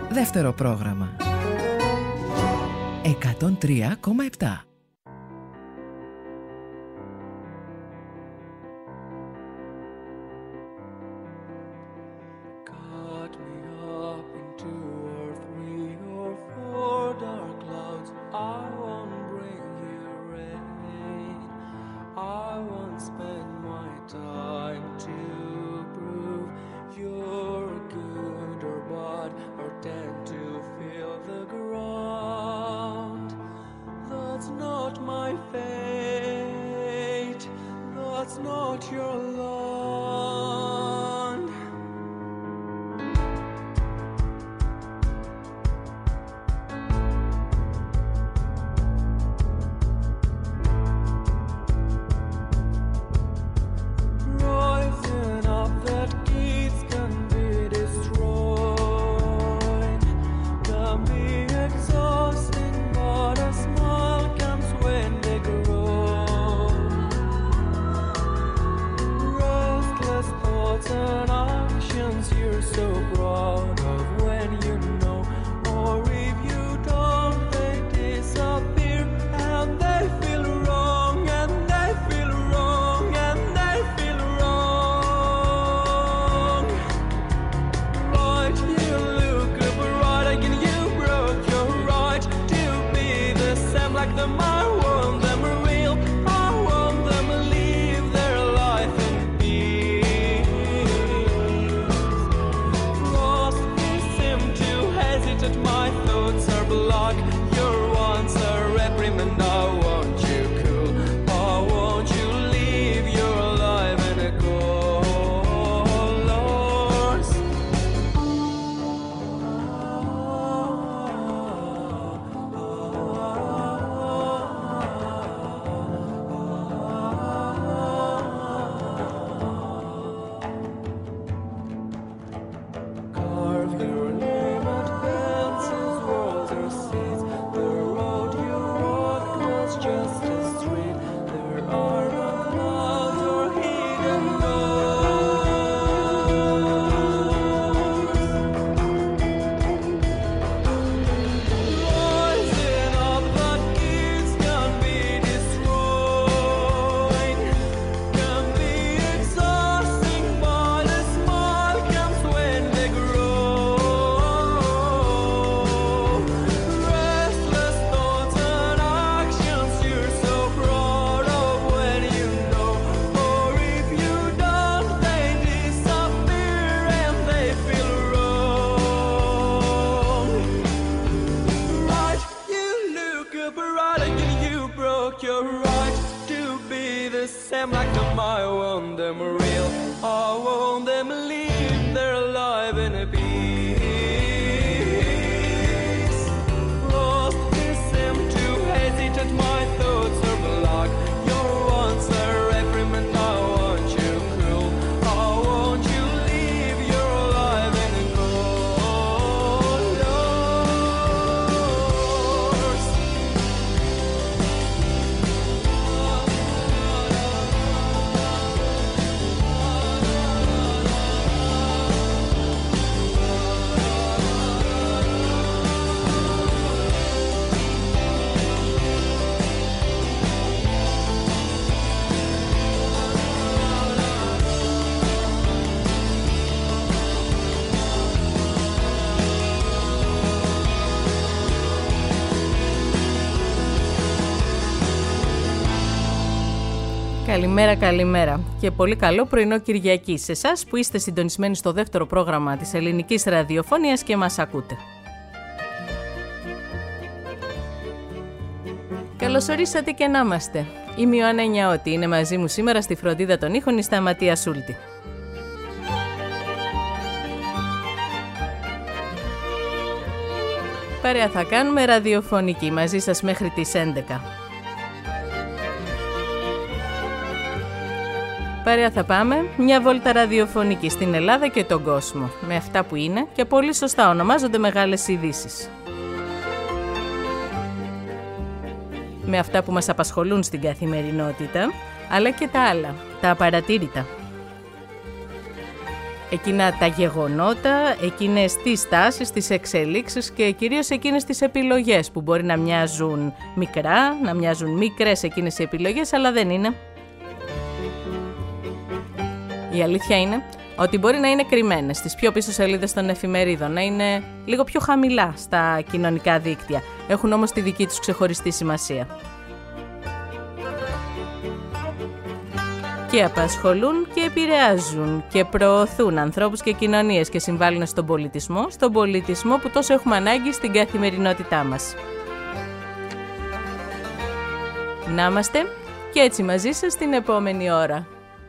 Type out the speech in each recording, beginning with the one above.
δεύτερο πρόγραμμα. 103,7. Καλημέρα, καλημέρα και πολύ καλό πρωινό Κυριακή σε εσάς που είστε συντονισμένοι στο δεύτερο πρόγραμμα της ελληνικής ραδιοφωνίας και μας ακούτε. Καλώς ορίσατε και να είμαστε. Είμαι η Ιωάννα Νιαώτη, είναι μαζί μου σήμερα στη φροντίδα των ήχων η Σταματία Σούλτη. Παρέα θα κάνουμε ραδιοφωνική μαζί σας μέχρι τις 11. Παρέα θα πάμε μια βόλτα ραδιοφωνική στην Ελλάδα και τον κόσμο, με αυτά που είναι και πολύ σωστά ονομάζονται μεγάλες ειδήσεις. Με αυτά που μας απασχολούν στην καθημερινότητα, αλλά και τα άλλα, τα απαρατήρητα. εκείνα τα γεγονότα, εκείνες τις τάσεις, τις εξελίξεις και κυρίως εκείνες τις επιλογές που μπορεί να μοιάζουν μικρά, να μοιάζουν μικρές εκείνες οι επιλογές, αλλά δεν είναι. Η αλήθεια είναι ότι μπορεί να είναι κρυμμένες στις πιο πίσω σελίδες των εφημερίδων, να είναι λίγο πιο χαμηλά στα κοινωνικά δίκτυα. Έχουν όμως τη δική τους ξεχωριστή σημασία. Και απασχολούν και επηρεάζουν και προωθούν ανθρώπους και κοινωνίες και συμβάλλουν στον πολιτισμό που τόσο έχουμε ανάγκη στην καθημερινότητά μας. Να είμαστε και έτσι μαζί σας την επόμενη ώρα.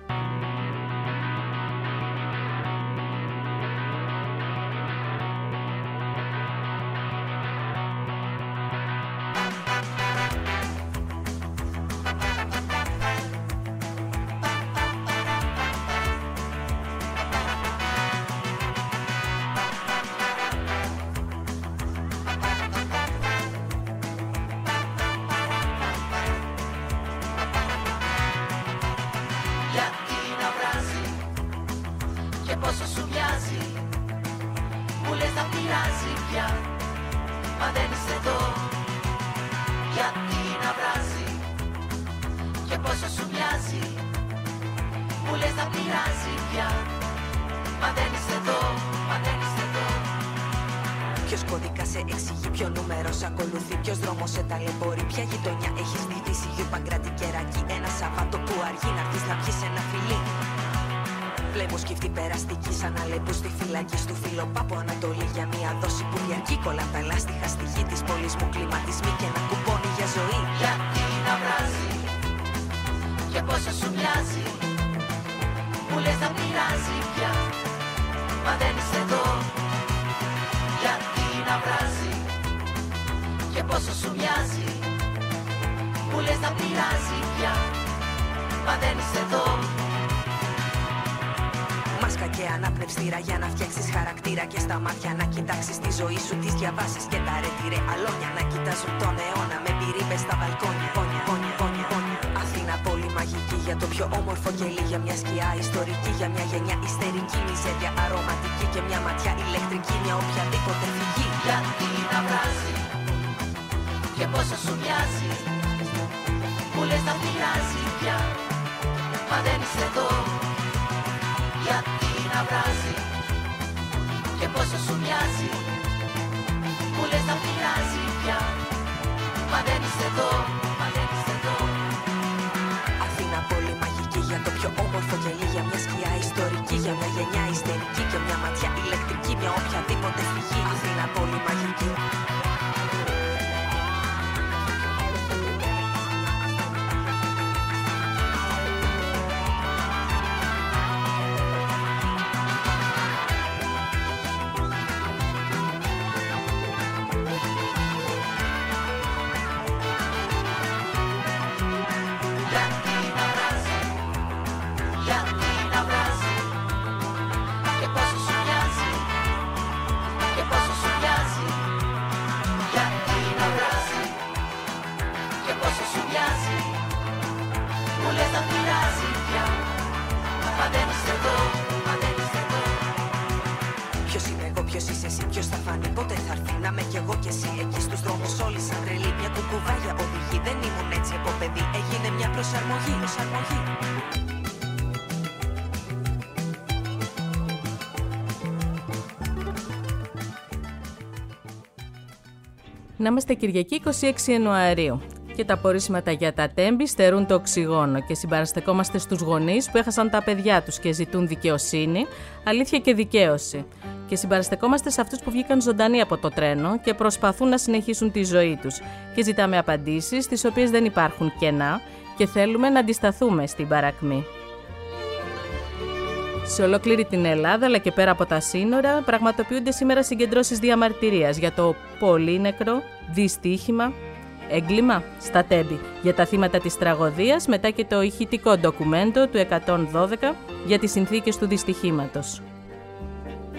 Ποιος κώδικας σε εξηγεί, ποιο νούμερο σε ακολουθεί, ποιος δρόμος σε ταλαιπωρεί, ποια γειτονιά έχεις βυθίσει, γιο Παγκράτη Κερακή. Ένα Σαββάτο που αργεί να έρθεις να πιεις ένα φιλί. Βλέπω σκυφτή περαστική σαν Αλέπου στη φυλακή του Φιλοπάπου Ανατολή για μια δόση που διαρκεί. Κολλά τα λάστιχα στη γη της πόλης μου, κλιματισμοί και ένα κουπόνι για ζωή. Γιατί να βράζει και πόσο σου μοιάζει, μου λες να πειράζει πια, μα δεν είσαι εδώ. Γιατί να βράζει και πόσο σου μοιάζει, μου λες να πειράζει πια, μα δεν είσαι εδώ. Μάσκα και αναπνευστήρα για να φτιάξεις χαρακτήρα και στα μάτια να κοιτάξεις τη ζωή σου, τις διαβάσεις και τα ρετυρέ αλόνια να κοιτάζουν τον αιώνα με πυρήπες στα μπαλκόνια. Αθήνα πόλη μαγική για το πιο όμορφο κελί, για μια σκιά ιστορική, για μια γενιά ιστερική, μιζέρια αρωματική και μια ματιά ηλεκτρική, μια οποιαδήποτε φυγή. Γιατί να βράζει και πόσο σου μοιάζει, μου λες να πειράζει πια, μα δεν είσαι εδώ. Γιατί να βράζει και πόσο σου μοιάζει, μου λες να πειράζει πια, μα δεν είσαι εδώ, μα δεν είσαι εδώ. Αθήνα πόλη μαγική για το πιο όμορφο γελί, για μια σκιά ιστορική, για μια γενιά ιστερική και μια ματιά ηλεκτρική, μια οποιαδήποτε φυγή. Αθήνα πόλη μαγική. Να είμαστε Κυριακή 26 Ιανουαρίου και τα πορίσματα για τα τέμπη στερούν το οξυγόνο και συμπαραστεκόμαστε στους γονείς που έχασαν τα παιδιά τους και ζητούν δικαιοσύνη, αλήθεια και δικαίωση. Και συμπαραστεκόμαστε σε αυτούς που βγήκαν ζωντανοί από το τρένο και προσπαθούν να συνεχίσουν τη ζωή τους. Και ζητάμε απαντήσεις, τις οποίες δεν υπάρχουν κενά και θέλουμε να αντισταθούμε στην παρακμή. Σε ολόκληρη την Ελλάδα, αλλά και πέρα από τα σύνορα, πραγματοποιούνται σήμερα συγκεντρώσεις διαμαρτυρίας για το πολύνεκρο δυστύχημα έγκλημα στα τέμπη για τα θύματα της τραγωδίας, μετά και το ηχητικό ντοκουμέντο του 112 για τις συνθήκες του δυστυχήματος.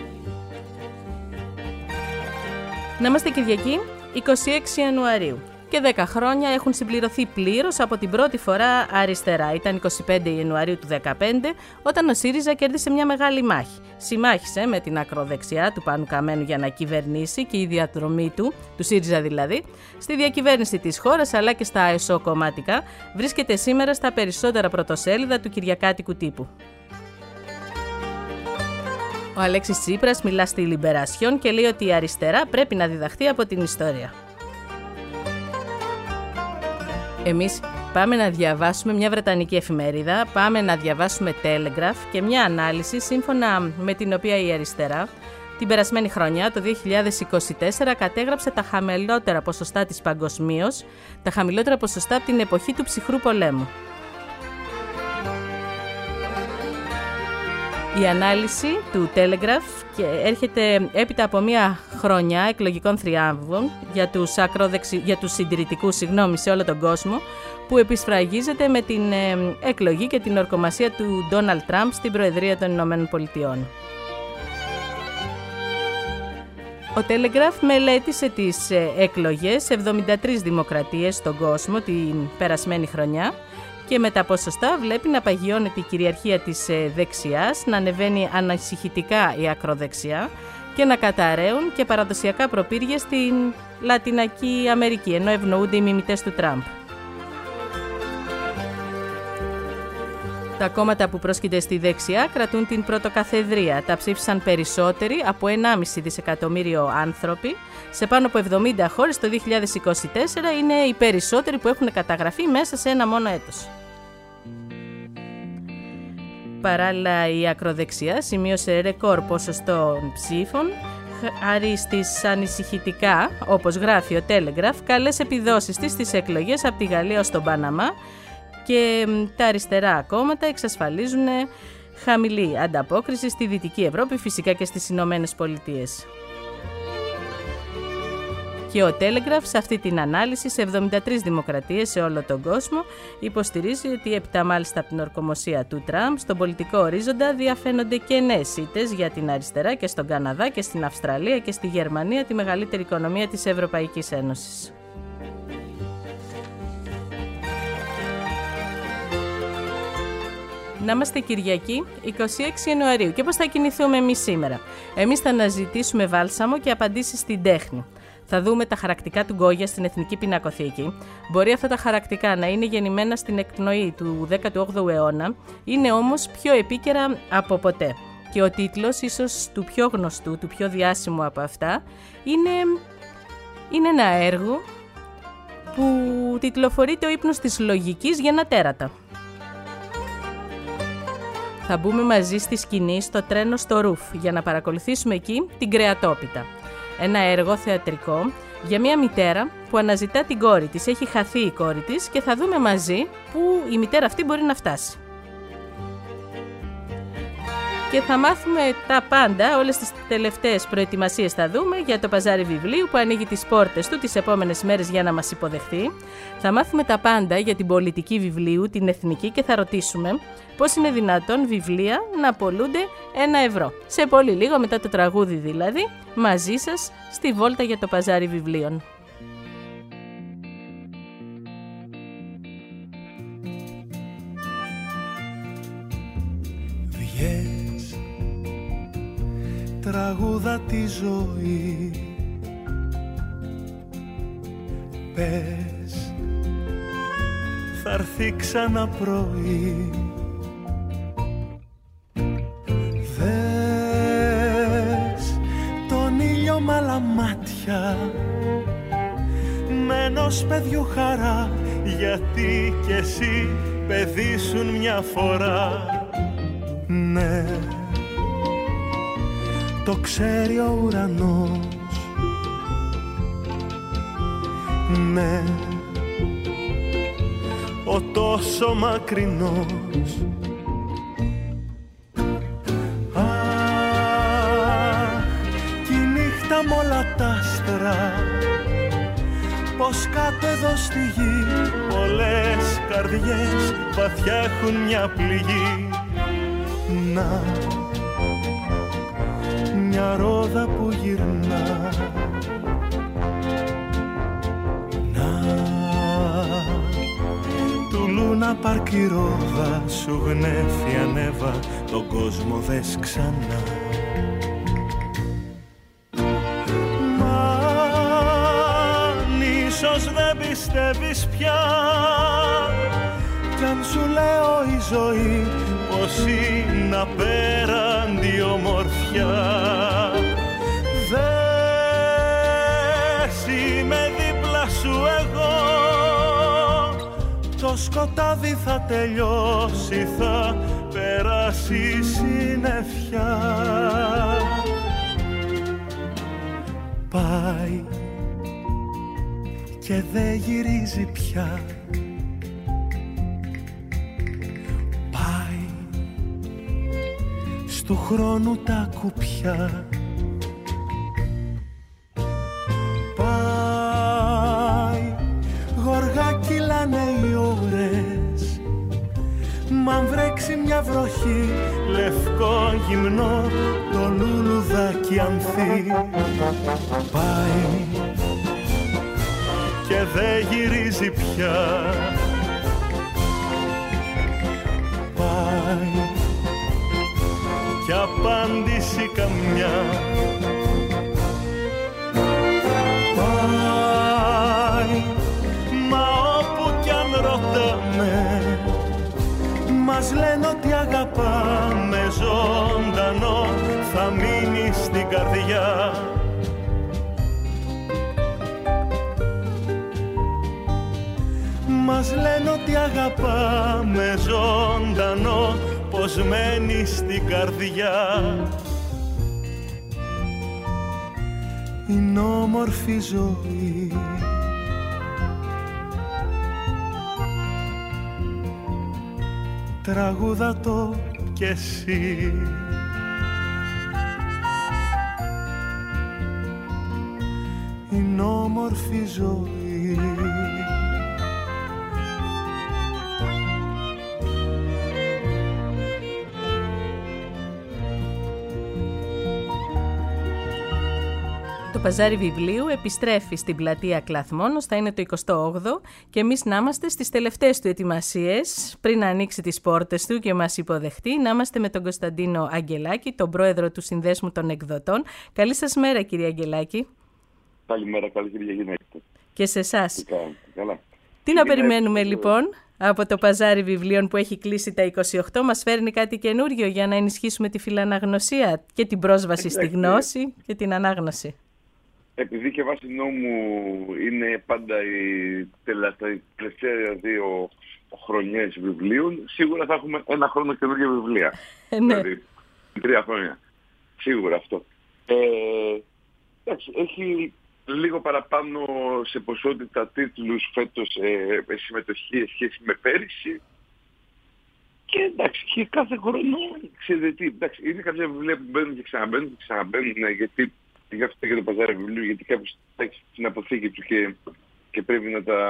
Να είμαστε Κυριακή 26 Ιανουαρίου και 10 χρόνια έχουν συμπληρωθεί πλήρως από την πρώτη φορά αριστερά. Ήταν 25 Ιανουαρίου του 2015 όταν ο ΣΥΡΙΖΑ κέρδισε μια μεγάλη μάχη. Συμμάχισε με την ακροδεξιά του Πάνου Καμένου για να κυβερνήσει και η διαδρομή του ΣΥΡΙΖΑ δηλαδή, στη διακυβέρνηση της χώρας αλλά και στα εσωκομματικά βρίσκεται σήμερα στα περισσότερα πρωτοσέλιδα του κυριακάτικου τύπου. Ο Αλέξης Τσίπρας μιλά στη Λιμπερασιόν και λέει ότι η αριστερά πρέπει να διδαχθεί από την ιστορία. Εμείς πάμε να διαβάσουμε μια βρετανική εφημερίδα, πάμε να διαβάσουμε Telegraph και μια ανάλυση σύμφωνα με την οποία η αριστερά την περασμένη χρονιά, το 2024, κατέγραψε τα χαμηλότερα ποσοστά της παγκοσμίως, τα χαμηλότερα ποσοστά από την εποχή του ψυχρού πολέμου. Η ανάλυση του Telegraph έρχεται έπειτα από μια χρονιά εκλογικών θριάμβων για τους συντηρητικούς σε όλο τον κόσμο, που επισφραγίζεται με την εκλογή και την ορκομασία του Ντόναλντ Τραμπ στην Προεδρία των Ηνωμένων Πολιτειών. Ο Telegraph μελέτησε τις εκλογές σε 73 δημοκρατίες στον κόσμο την περασμένη χρονιά και με τα ποσοστά βλέπει να παγιώνεται η κυριαρχία της δεξιάς, να ανεβαίνει ανησυχητικά η ακροδεξιά και να καταραίουν και παραδοσιακά προπύργια στην Λατινική Αμερική, ενώ ευνοούνται οι μιμητές του Τραμπ. Τα κόμματα που πρόσκειται στη δεξιά κρατούν την πρωτοκαθεδρία. Τα ψήφισαν περισσότεροι από 1,5 δισεκατομμύριο άνθρωποι. Σε πάνω από 70 χώρες το 2024 είναι οι περισσότεροι που έχουν καταγραφεί μέσα σε ένα μόνο έτος. Παράλληλα, η ακροδεξιά σημείωσε ρεκόρ ποσοστών ψήφων, χάρη στις ανησυχητικά, όπως γράφει ο Telegraph, καλές επιδόσεις της στις εκλογές από τη Γαλλία ως τον Παναμά, και τα αριστερά κόμματα εξασφαλίζουν χαμηλή ανταπόκριση στη Δυτική Ευρώπη, φυσικά και στις Ηνωμένες Πολιτείες. Και ο Telegraph σε αυτή την ανάλυση σε 73 δημοκρατίες σε όλο τον κόσμο υποστηρίζει ότι έπειτα μάλιστα από την ορκομοσία του Τραμπ στον πολιτικό ορίζοντα διαφαίνονται και νέες ήττες για την αριστερά και στον Καναδά και στην Αυστραλία και στη Γερμανία, τη μεγαλύτερη οικονομία της Ευρωπαϊκής Ένωσης. Να είμαστε Κυριακή, 26 Ιανουαρίου. Και πώς θα κινηθούμε εμείς σήμερα? Εμείς θα αναζητήσουμε βάλσαμο και απαντήσεις στην τέχνη. Θα δούμε τα χαρακτικά του Γκόγια στην Εθνική Πινακοθήκη. Μπορεί αυτά τα χαρακτικά να είναι γεννημένα στην εκπνοή του 18ου αιώνα, είναι όμως πιο επίκαιρα από ποτέ. Και ο τίτλος, ίσως του πιο γνωστού, του πιο διάσημου από αυτά, είναι ένα έργο που τιτλοφορείται «Ο ύπνος της λογικής για ένα τέρατα». Θα μπούμε μαζί στη σκηνή στο τρένο στο Ρουφ για να παρακολουθήσουμε εκεί την Κρεατόπιτα. Ένα έργο θεατρικό για μια μητέρα που αναζητά την κόρη της. Έχει χαθεί η κόρη της και θα δούμε μαζί που η μητέρα αυτή μπορεί να φτάσει. Και θα μάθουμε τα πάντα, όλες τις τελευταίες προετοιμασίες θα δούμε για το παζάρι βιβλίου που ανοίγει τις πόρτες του τις επόμενες μέρες για να μας υποδεχθεί. Θα μάθουμε τα πάντα για την πολιτική βιβλίου, την εθνική, και θα ρωτήσουμε πώς είναι δυνατόν βιβλία να απολούνται 1 ευρώ. Σε πολύ λίγο, μετά το τραγούδι δηλαδή, μαζί σας στη βόλτα για το παζάρι βιβλίων. Τραγούδα τη ζωή, πες θα έρθει ξανά πρωί. Δες τον ήλιο μ' άλλα μάτια, με ενός παιδιού χαρά, γιατί κι εσύ παιδί σου μια φορά. Ναι, το ξέρει ο ουρανός, ναι, ο τόσο μακρινός. Αχ, κι η νύχτα μ' όλα τ' άστρα, πως κάτω εδώ στη γη πολλές καρδιές βαθιά έχουν μια πληγή. Να, μια ρόδα που γυρνά, να, μια παρκυρόδα σου γνέφει ανέβα, τον κόσμο δες ξανά. Μα αν ίσως δεν πιστεύεις πια, κι αν σου λέω η ζωή πως είναι απέραντη ομορφιά, δες είμαι δίπλα σου εγώ, το σκοτάδι θα τελειώσει, θα περάσει η συννεφιά. Πάει και δεν γυρίζει πια, πάει στου χρόνου τα κουπιά, πάει γοργά κυλάνε οι ώρες, μ' αν βρέξει μια βροχή, λευκό γυμνό το λουλουδάκι ανθεί. Πάει και δεν γυρίζει πια, πάει κι απάντηση καμιά. Πάει, μα όπου κι αν ρωτάμε, μας λένε ότι αγαπάμε, ζωντανό θα μείνει στην καρδιά. Μας λένε ότι αγαπάμε, ζωντανό πως μένει στην καρδιά. Είναι όμορφη ζωή, τραγούδα το κι εσύ. Είναι όμορφη ζωή. Το Παζάρι Βιβλίου επιστρέφει στην πλατεία Κλαθμόνος, θα είναι το 28ο και εμείς να είμαστε στις τελευταίες του ετοιμασίες πριν ανοίξει τις πόρτες του και μας υποδεχτεί. Να είμαστε με τον Κωνσταντίνο Αγγελάκη, τον πρόεδρο του Συνδέσμου των Εκδοτών. Καλή σας μέρα, κύριε Αγγελάκη. Καλημέρα, καλή Κυριακή. Και σε εσάς. Καλά. Τι να περιμένουμε λοιπόν από το Παζάρι Βιβλίων που έχει κλείσει τα 28, μας φέρνει κάτι καινούριο για να ενισχύσουμε τη φιλαναγνωσία και την πρόσβαση στη γνώση και την ανάγνωση? Επειδή και βάσει νόμου είναι πάντα οι τελευταία 2 χρονιές βιβλίων, σίγουρα θα έχουμε 1 χρόνο καινούργια βιβλία. Ναι. Δηλαδή, 3 χρόνια. Σίγουρα αυτό. Εντάξει, έχει λίγο παραπάνω σε ποσότητα τίτλους φέτος συμμετοχή σχέση με πέρυσι. Και εντάξει, και κάθε χρόνο ξέρετε τι, εντάξει, είναι κάποια βιβλία που μπαίνουν και ξαναμπαίνουν γιατί γι' αυτό και το Παζάρι Βιβλίου, γιατί κάποιος έχει την αποθήκη του και πρέπει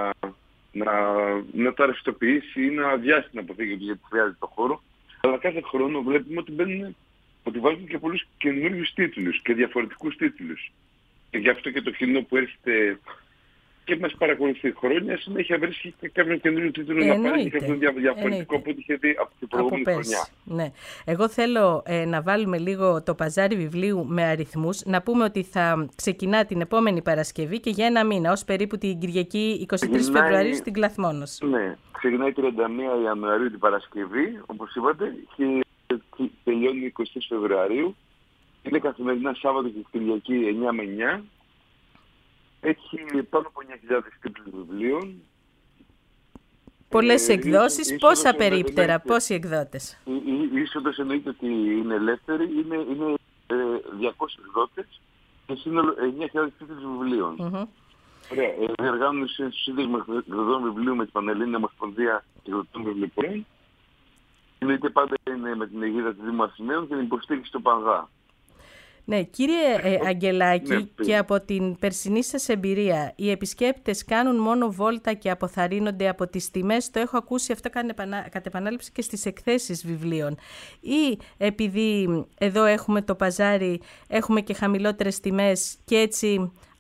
να τα ρευστοποιήσει ή να αδειάσει την αποθήκη του γιατί χρειάζεται το χώρο. Αλλά κάθε χρόνο βλέπουμε ότι βάζουν και πολλούς καινούριους τίτλους και διαφορετικούς τίτλους. Και γι' αυτό και το κοινό που έρχεται και μας παρακολουθεί χρόνια συνέχεια βρίσκει και κάποιον καινούριο τίτλο να πάρει και κάποιον διαφορετικό από ό,τι είχε δει από την προηγούμενη χρονιά. Ναι. Εγώ θέλω να βάλουμε λίγο το Παζάρι Βιβλίου με αριθμούς. Να πούμε ότι θα ξεκινά την επόμενη Παρασκευή και για 1 μήνα, ως περίπου την Κυριακή 23 Φεβρουαρίου στην Κλαθμόνος. Ναι, ξεκινάει 31 Ιανουαρίου την Παρασκευή, όπως είπατε, και τελειώνει 23 Φεβρουαρίου. Είναι καθημερινά Σάββατο και Κυριακή 9 με 9. Έχει πάνω από 9.000 τίτλους βιβλίων. Πολλές εκδόσεις, πόσα περίπτερα, πόσοι εκδότες? Η είσοδος εννοείται ότι είναι ελεύθερη, είναι 200 εκδότες και σύνολο 9.000 τίτλους βιβλίων. Ωραία, διοργάνουν σύνδεσμο εκδοτών βιβλίου με την Πανελλήνια Ομοσπονδία Εκδοτών Βιβλιοπορών. Εννοείται πάντα είναι με την αιγίδα του Δήμου Αθηναίων και την υποστήριξη του ΠΑΓΑ. Ναι, κύριε Αγγελάκη, και από την περσινή σας εμπειρία, οι επισκέπτες κάνουν μόνο βόλτα και αποθαρρύνονται από τις τιμές? Το έχω ακούσει αυτό κατ' επανάληψη και στις εκθέσεις βιβλίων. Ή επειδή εδώ έχουμε το παζάρι, έχουμε και χαμηλότερες τιμές και έτσι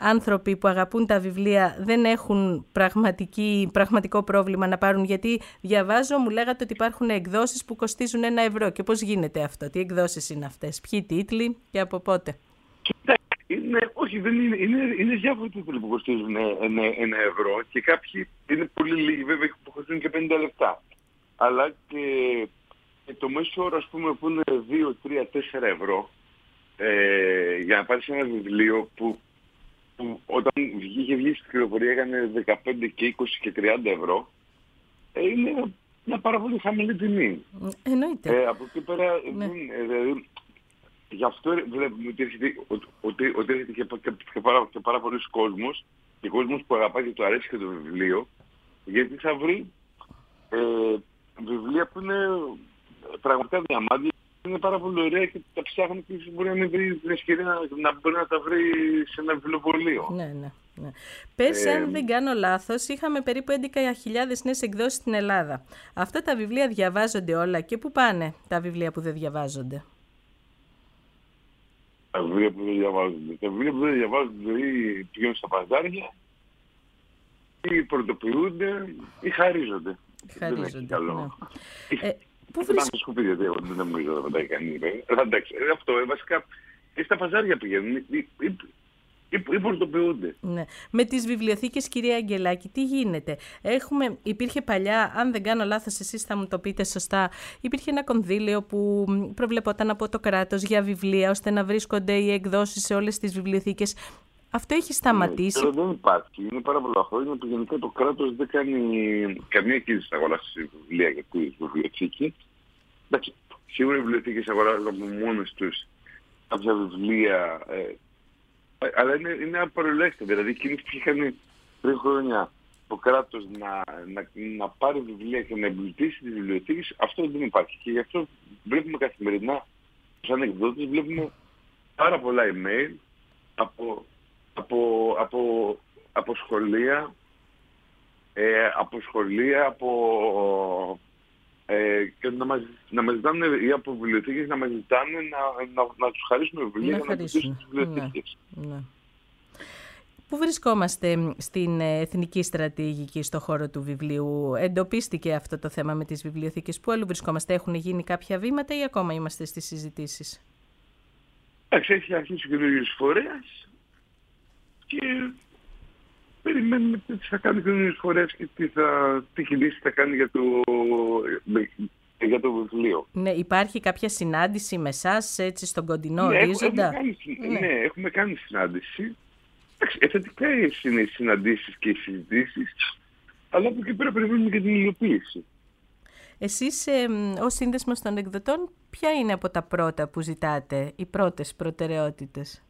άνθρωποι που αγαπούν τα βιβλία δεν έχουν πραγματικό πρόβλημα να πάρουν? Γιατί διαβάζω, μου λέγατε ότι υπάρχουν εκδόσεις που κοστίζουν €1. Και πώς γίνεται αυτό? Τι εκδόσεις είναι αυτές? Ποιοι τίτλοι και από πότε? Όχι, δεν είναι. Είναι διάφοροι τίτλοι που κοστίζουν €1 και κάποιοι είναι πολύ λίγοι βέβαια που κοστίζουν και 50 λεπτά. Αλλά και το μέσο όρο, ας πούμε, που είναι 2, 3, 4 ευρώ για να πάρεις ένα βιβλίο που όταν είχε βγει στην κυκλοφορία έκανε 15 και 20 και 30 ευρώ, είναι μια πάρα πολύ χαμηλή τιμή. Εννοείται. Από εκεί πέρα, δηλαδή, γι' αυτό βλέπουμε ότι έρχεται και πάρα πολλοί κόσμος, και κόσμος που αγαπάει και του αρέσει και το βιβλίο, γιατί θα βρει βιβλία που είναι πραγματικά διαμάντια, είναι πάρα πολύ ωραία και τα ψάχνει και μπορεί να μην βρει την ευκαιρία να μπορεί να τα βρει σε ένα βιβλιοπωλείο. Ναι. Πέρσι, αν δεν κάνω λάθος, είχαμε περίπου 11.000 νέες εκδόσεις στην Ελλάδα. Αυτά τα βιβλία διαβάζονται όλα και πού πάνε τα βιβλία που δεν διαβάζονται? Τα βιβλία που δεν διαβάζονται. Τα βιβλία που δεν διαβάζονται ή πηγαίνουν στα παζάρια, ή πρωτοποιούνται, ή χαρίζονται. Δεν έχει καλό. Πού βρίσκονται? Σκουπίδια, δεν νομίζω να τα κάνει. Εντάξει, αυτό βασικά στα παζάρια πηγαίνουν ή πρωτοποιούνται. Ναι. Με τις βιβλιοθήκες, κυρία Αγγελάκη, τι γίνεται? Υπήρχε παλιά, αν δεν κάνω λάθος, εσείς θα μου το πείτε σωστά, υπήρχε ένα κονδύλιο που προβλεπόταν από το κράτος για βιβλία, ώστε να βρίσκονται οι εκδόσεις σε όλες τις βιβλιοθήκες. Αυτό έχει σταματήσει? Δεν υπάρχει. Είναι πάρα πολλά χρόνια που γενικά το κράτος δεν κάνει καμία κίνηση να αγοράσει βιβλία για τη βιβλιοθήκη. Εντάξει, σίγουρα οι βιβλιοθήκες αγοράζουν από μόνες τους κάποια βιβλία, αλλά είναι απαρολέκτο. Δηλαδή, εκείνοι που είχαν πριν χρόνια το κράτος να πάρει βιβλία και να εμπλουτίσει τις βιβλιοθήκες, αυτό δεν υπάρχει. Και γι' αυτό βλέπουμε καθημερινά, σαν εκδότες, βλέπουμε πάρα πολλά email από σχολεία, και να μας ζητάνε, ή από βιβλιοθήκες να μας ζητάνε να τους χαρίσουμε βιβλία για να εμπλουτίσουν τις βιβλιοθήκες. Ναι. Πού βρισκόμαστε στην εθνική στρατηγική στο χώρο του βιβλίου? Εντοπίστηκε αυτό το θέμα με τις βιβλιοθήκες? Πού αλλού βρισκόμαστε? Έχουν γίνει κάποια βήματα ή ακόμα είμαστε στις συζητήσεις? Εντάξει, έχει αρχίσει και καινούργιος φορέας και περιμένουμε τι θα κάνει ο καινούργιος φορέας και τι κινήσεις θα κάνει για το βιβλίο. Ναι, υπάρχει κάποια συνάντηση με εσάς, έτσι, στον κοντινό ορίζοντα? Ναι, έχουμε κάνει συνάντηση. Θετικά είναι οι συναντήσεις και οι συζητήσεις, αλλά από εκεί πέρα περιμένουμε και την υλοποίηση. Εσείς, ως σύνδεσμος των εκδοτών, ποια είναι από τα πρώτα που ζητάτε, οι πρώτες προτεραιότητες?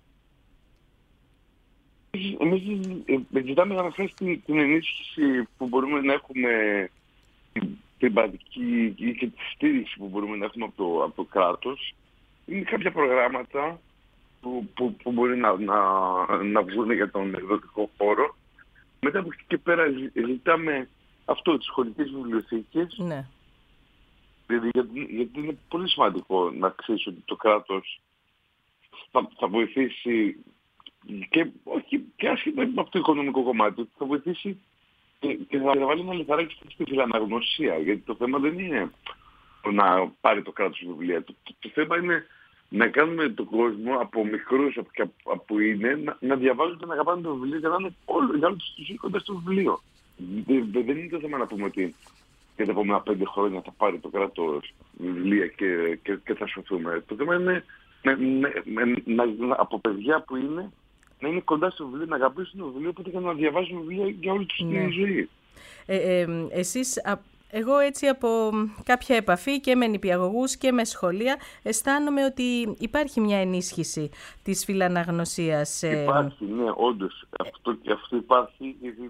Εμείς ζητάμε καταρχάς την ενίσχυση που μπορούμε να έχουμε, την πατική και τη στήριξη που μπορούμε να έχουμε από το κράτος. Είναι κάποια προγράμματα που μπορεί να βγουν για τον εκδοτικό χώρο. Μετά από εκεί και πέρα ζητάμε αυτό, τις σχολικές βιβλιοθήκες. Ναι. Γιατί είναι πολύ σημαντικό να ξέρεις ότι το κράτος θα βοηθήσει και άσχετα από το οικονομικό κομμάτι, θα βοηθήσει και θα βάλει ένα λιθαράκι στη φιλαναγνωσία. Γιατί το θέμα δεν είναι να πάρει το κράτος βιβλία. Το θέμα είναι να κάνουμε τον κόσμο από μικρούς που είναι να διαβάζουν και να αγαπάνε το βιβλίο και να είναι για όλους τους κοντά στο βιβλίο. Δεν είναι το θέμα να πούμε ότι για τα επόμενα 5 χρόνια θα πάρει το κράτος βιβλία και θα σωθούμε. Το θέμα είναι από παιδιά που είναι να είναι κοντά στο βιβλίο, να αγαπήσουν το βιβλίο, οπότε και να διαβάζουν βιβλία για όλη τους τη ζωή. Εσείς, εγώ έτσι από κάποια επαφή και με νηπιαγωγούς και με σχολεία, αισθάνομαι ότι υπάρχει μια ενίσχυση της φιλαναγνωσίας. Υπάρχει, ναι, όντως. Αυτό υπάρχει, γιατί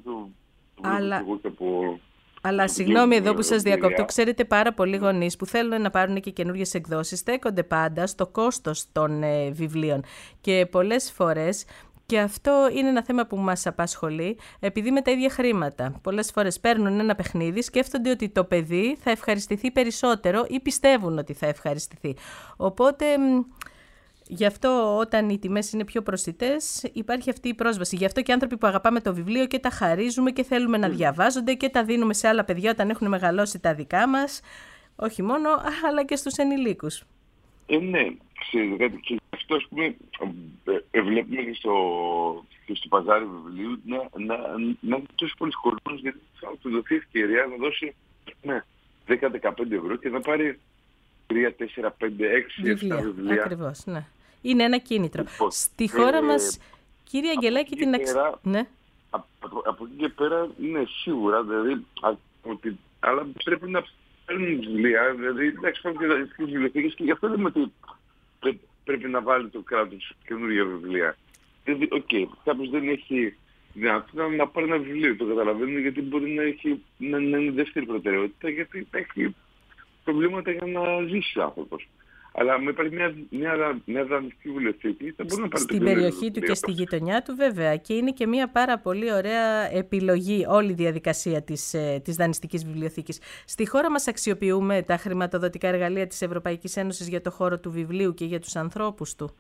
Αλλά συγγνώμη εδώ που σας διακόπτω, ξέρετε, πάρα πολλοί γονείς που θέλουν να πάρουν και καινούργιες εκδόσεις στέκονται πάντα στο κόστος των βιβλίων και πολλές φορές, και αυτό είναι ένα θέμα που μας απασχολεί, επειδή με τα ίδια χρήματα πολλές φορές παίρνουν ένα παιχνίδι, σκέφτονται ότι το παιδί θα ευχαριστηθεί περισσότερο ή πιστεύουν ότι θα ευχαριστηθεί. Οπότε Γι' αυτό όταν οι τιμές είναι πιο προσιτές υπάρχει αυτή η πρόσβαση. Γι' αυτό και οι άνθρωποι που αγαπάμε το βιβλίο και τα χαρίζουμε και θέλουμε να διαβάζονται και τα δίνουμε σε άλλα παιδιά όταν έχουν μεγαλώσει τα δικά μας, όχι μόνο, αλλά και στους ενηλίκους. Ναι, ξέρετε κάτι, και αυτό ας πούμε βλέπουμε και στο παζάρι βιβλίου να είναι τόσο πολλοί κόσμος, γιατί θα του δοθεί ευκαιρία να δώσει 10-15 ευρώ και να πάρει 3, 4, 5, 6, 7 βιβλία. Ακριβώς, ναι. Είναι ένα κίνητρο. Στη χώρα μας, κύριε Αγγελάκη, ναι. Από εκεί και πέρα είναι σίγουρα, δηλαδή, αλλά πρέπει να παίρνουν βιβλία, δηλαδή, εντάξει, υπάρχουν και δανειστικές βιβλιοθήκες και γι' αυτό λέμε ότι πρέπει να βάλει το κράτος καινούργια βιβλία. Δηλαδή, κάποιος δεν έχει δυνατότητα να πάρει ένα βιβλίο, το καταλαβαίνουμε, γιατί μπορεί να είναι δεύτερη προτεραιότητα, γιατί έχει προβλήματα για να ζήσει ο άνθρωπος. Αλλά με υπάρχει μια δανειστική βιβλιοθήκη, θα μπορεί να πάρει στην περιοχή του και στη γειτονιά του, βέβαια. Και είναι και μια πάρα πολύ ωραία επιλογή όλη η διαδικασία της δανειστικής βιβλιοθήκης. Στη χώρα μας αξιοποιούμε τα χρηματοδοτικά εργαλεία της Ευρωπαϊκής Ένωσης για το χώρο του βιβλίου και για τους ανθρώπους του.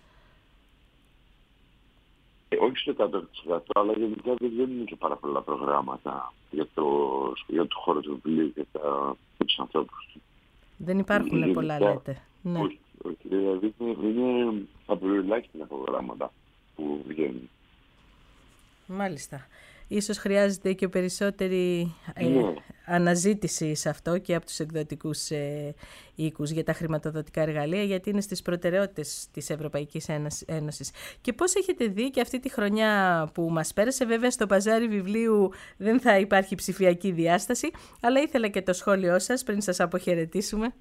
Όχι στο 100%, αλλά γενικά δεν είναι και πάρα πολλά προγράμματα για το χώρο του βιβλίου και τους ανθρώπους του. Δεν υπάρχουν πολλά, λέτε. Ναι. Όχι. Δηλαδή είναι απειροελάχιστα προγράμματα που βγαίνουν. Μάλιστα. Ίσως χρειάζεται και περισσότερη αναζήτηση σε αυτό και από τους εκδοτικούς οίκους για τα χρηματοδοτικά εργαλεία, γιατί είναι στις προτεραιότητες της Ευρωπαϊκής Ένωσης. Και πώς έχετε δει και αυτή τη χρονιά που μας πέρασε, βέβαια στο παζάρι βιβλίου δεν θα υπάρχει ψηφιακή διάσταση, αλλά ήθελα και το σχόλιο σας πριν σας αποχαιρετήσουμε.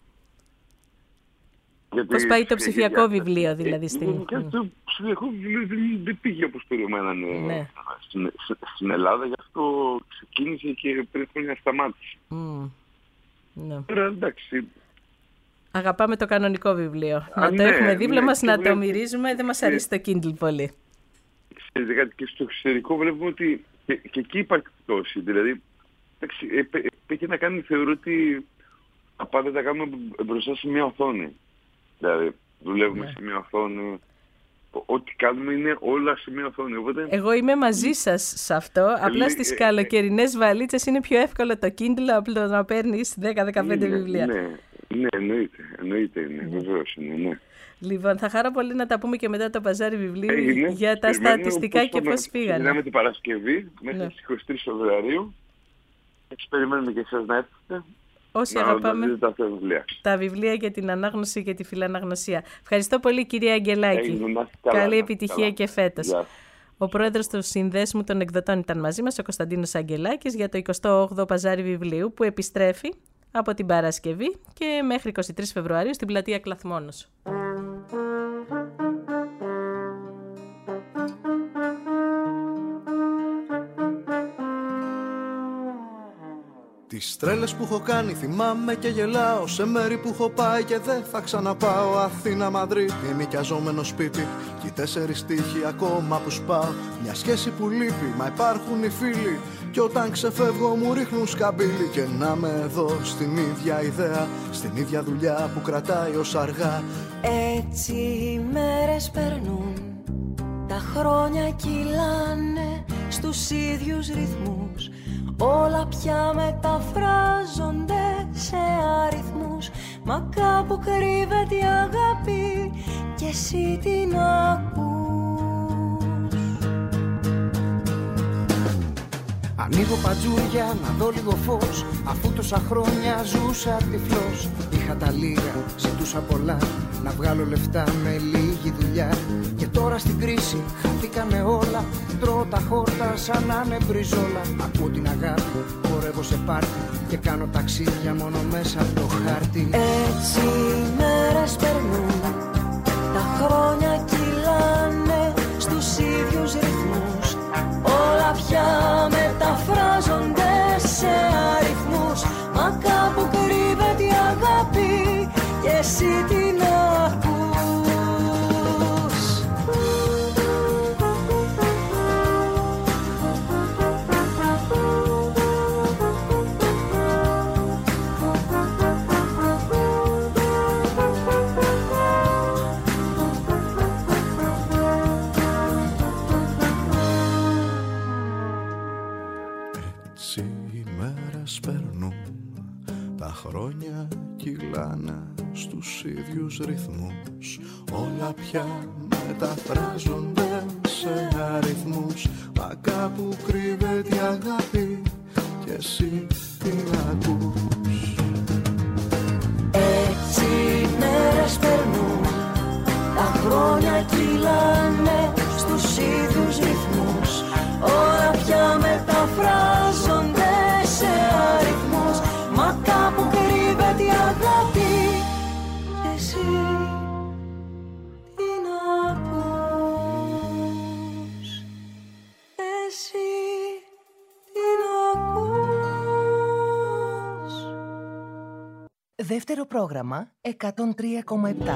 Πώς πάει το ψηφιακό βιβλίο, δηλαδή, το ψηφιακό βιβλίο δεν πήγε όπως περιμένανε στην Ελλάδα, γι' αυτό ξεκίνησε και πριν χρόνια σταμάτησε. Τώρα εντάξει. Αγαπάμε το κανονικό βιβλίο. Να το έχουμε δίπλα μας, να το μυρίζουμε. Δεν μας αρέσει το Kindle πολύ. Ξέρετε κάτι, και στο εξωτερικό βλέπουμε ότι και εκεί υπάρχει πτώση. Δηλαδή, έχει να κάνει, θεωρώ ότι πάντα τα κάνουμε μπροστά σε μια οθόνη. Δηλαδή, δουλεύουμε σε μια οθόνη. Ό,τι κάνουμε είναι όλα σε μια οθόνη. Οπότε... Εγώ είμαι μαζί σας σε αυτό. Απλά στις καλοκαιρινές βαλίτσες είναι πιο εύκολο το Kindle από το να παίρνεις 10-15 βιβλία. Ναι, εννοείται, βεβαίως είναι, ναι. Λοιπόν, θα χαρώ πολύ να τα πούμε και μετά το παζάρι βιβλίου για τα στατιστικά και πώς πήγανε. Ξεκινάμε την Παρασκευή μέσα στις 23 Φεβρουαρίου. Έτσι περιμένουμε και εσάς να έρθετε. Όσοι αγαπάμε τα βιβλία για την ανάγνωση και τη φιλαναγνωσία. Ευχαριστώ πολύ, κυρία Αγγελάκη. Καλή επιτυχία και φέτος. Ο πρόεδρος του Συνδέσμου των Εκδοτών ήταν μαζί μας, ο Κωνσταντίνος Αγγελάκης, για το 28ο Παζάρι Βιβλίου που επιστρέφει από την Παρασκευή και μέχρι 23 Φεβρουαρίου στην πλατεία Κλαθμόνος. Τις τρέλες που έχω κάνει θυμάμαι και γελάω, σε μέρη που έχω πάει και δεν θα ξαναπάω. Αθήνα, Μαδρίτη, νοικιαζόμενο σπίτι και οι 4 στίχοι ακόμα που σπάω. Μια σχέση που λείπει, μα υπάρχουν οι φίλοι, κι όταν ξεφεύγω μου ρίχνουν σκαμπίλι. Και να είμαι εδώ στην ίδια ιδέα, στην ίδια δουλειά που κρατάει ως αργά. Έτσι οι μέρες περνούν, τα χρόνια κυλάνε στους ίδιους ρυθμούς. Όλα πια μεταφράζονται σε αριθμούς, μα κάπου κρύβεται η αγάπη και εσύ την ακούς. Ανοίγω πατζούρια να δω λίγο φως, αφού τόσα χρόνια ζούσα τυφλός. Είχα τα λίγα, ζητούσα πολλά, να βγάλω λεφτά με λίγη δουλειά. Και τώρα στην κρίση χαθήκανε όλα, τρώω τα χόρτα σαν να είναι μπριζόλα. Ακούω την αγάπη, χορεύω σε πάρτι και κάνω ταξίδια μόνο μέσα από το χάρτη. Έτσι οι μέρες περνούν, τα χρόνια κυλάνε στους ίδιους ρυθμούς. Όλα πια μεταφράζονται σε αριθμούς, μα κάπου κρύβεται η αγάπη και εσύ την ακούς. χρόνια κυλάνε στους ίδιους ρυθμούς. Όλα πια μεταφράζονται σε αριθμούς. Μα κάπου κρύβεται η αγάπη και εσύ την ακούς. Έτσι οι μέρες περνούν, τα χρόνια κυλάνε στους ίδιους ρυθμούς. Όλα πια μεταφράζονται σε αριθμούς. Μα κάπου κρύβεται η αγάπη και εσύ την ακούς. Εσύ την ακούς. Δεύτερο πρόγραμμα 103,7.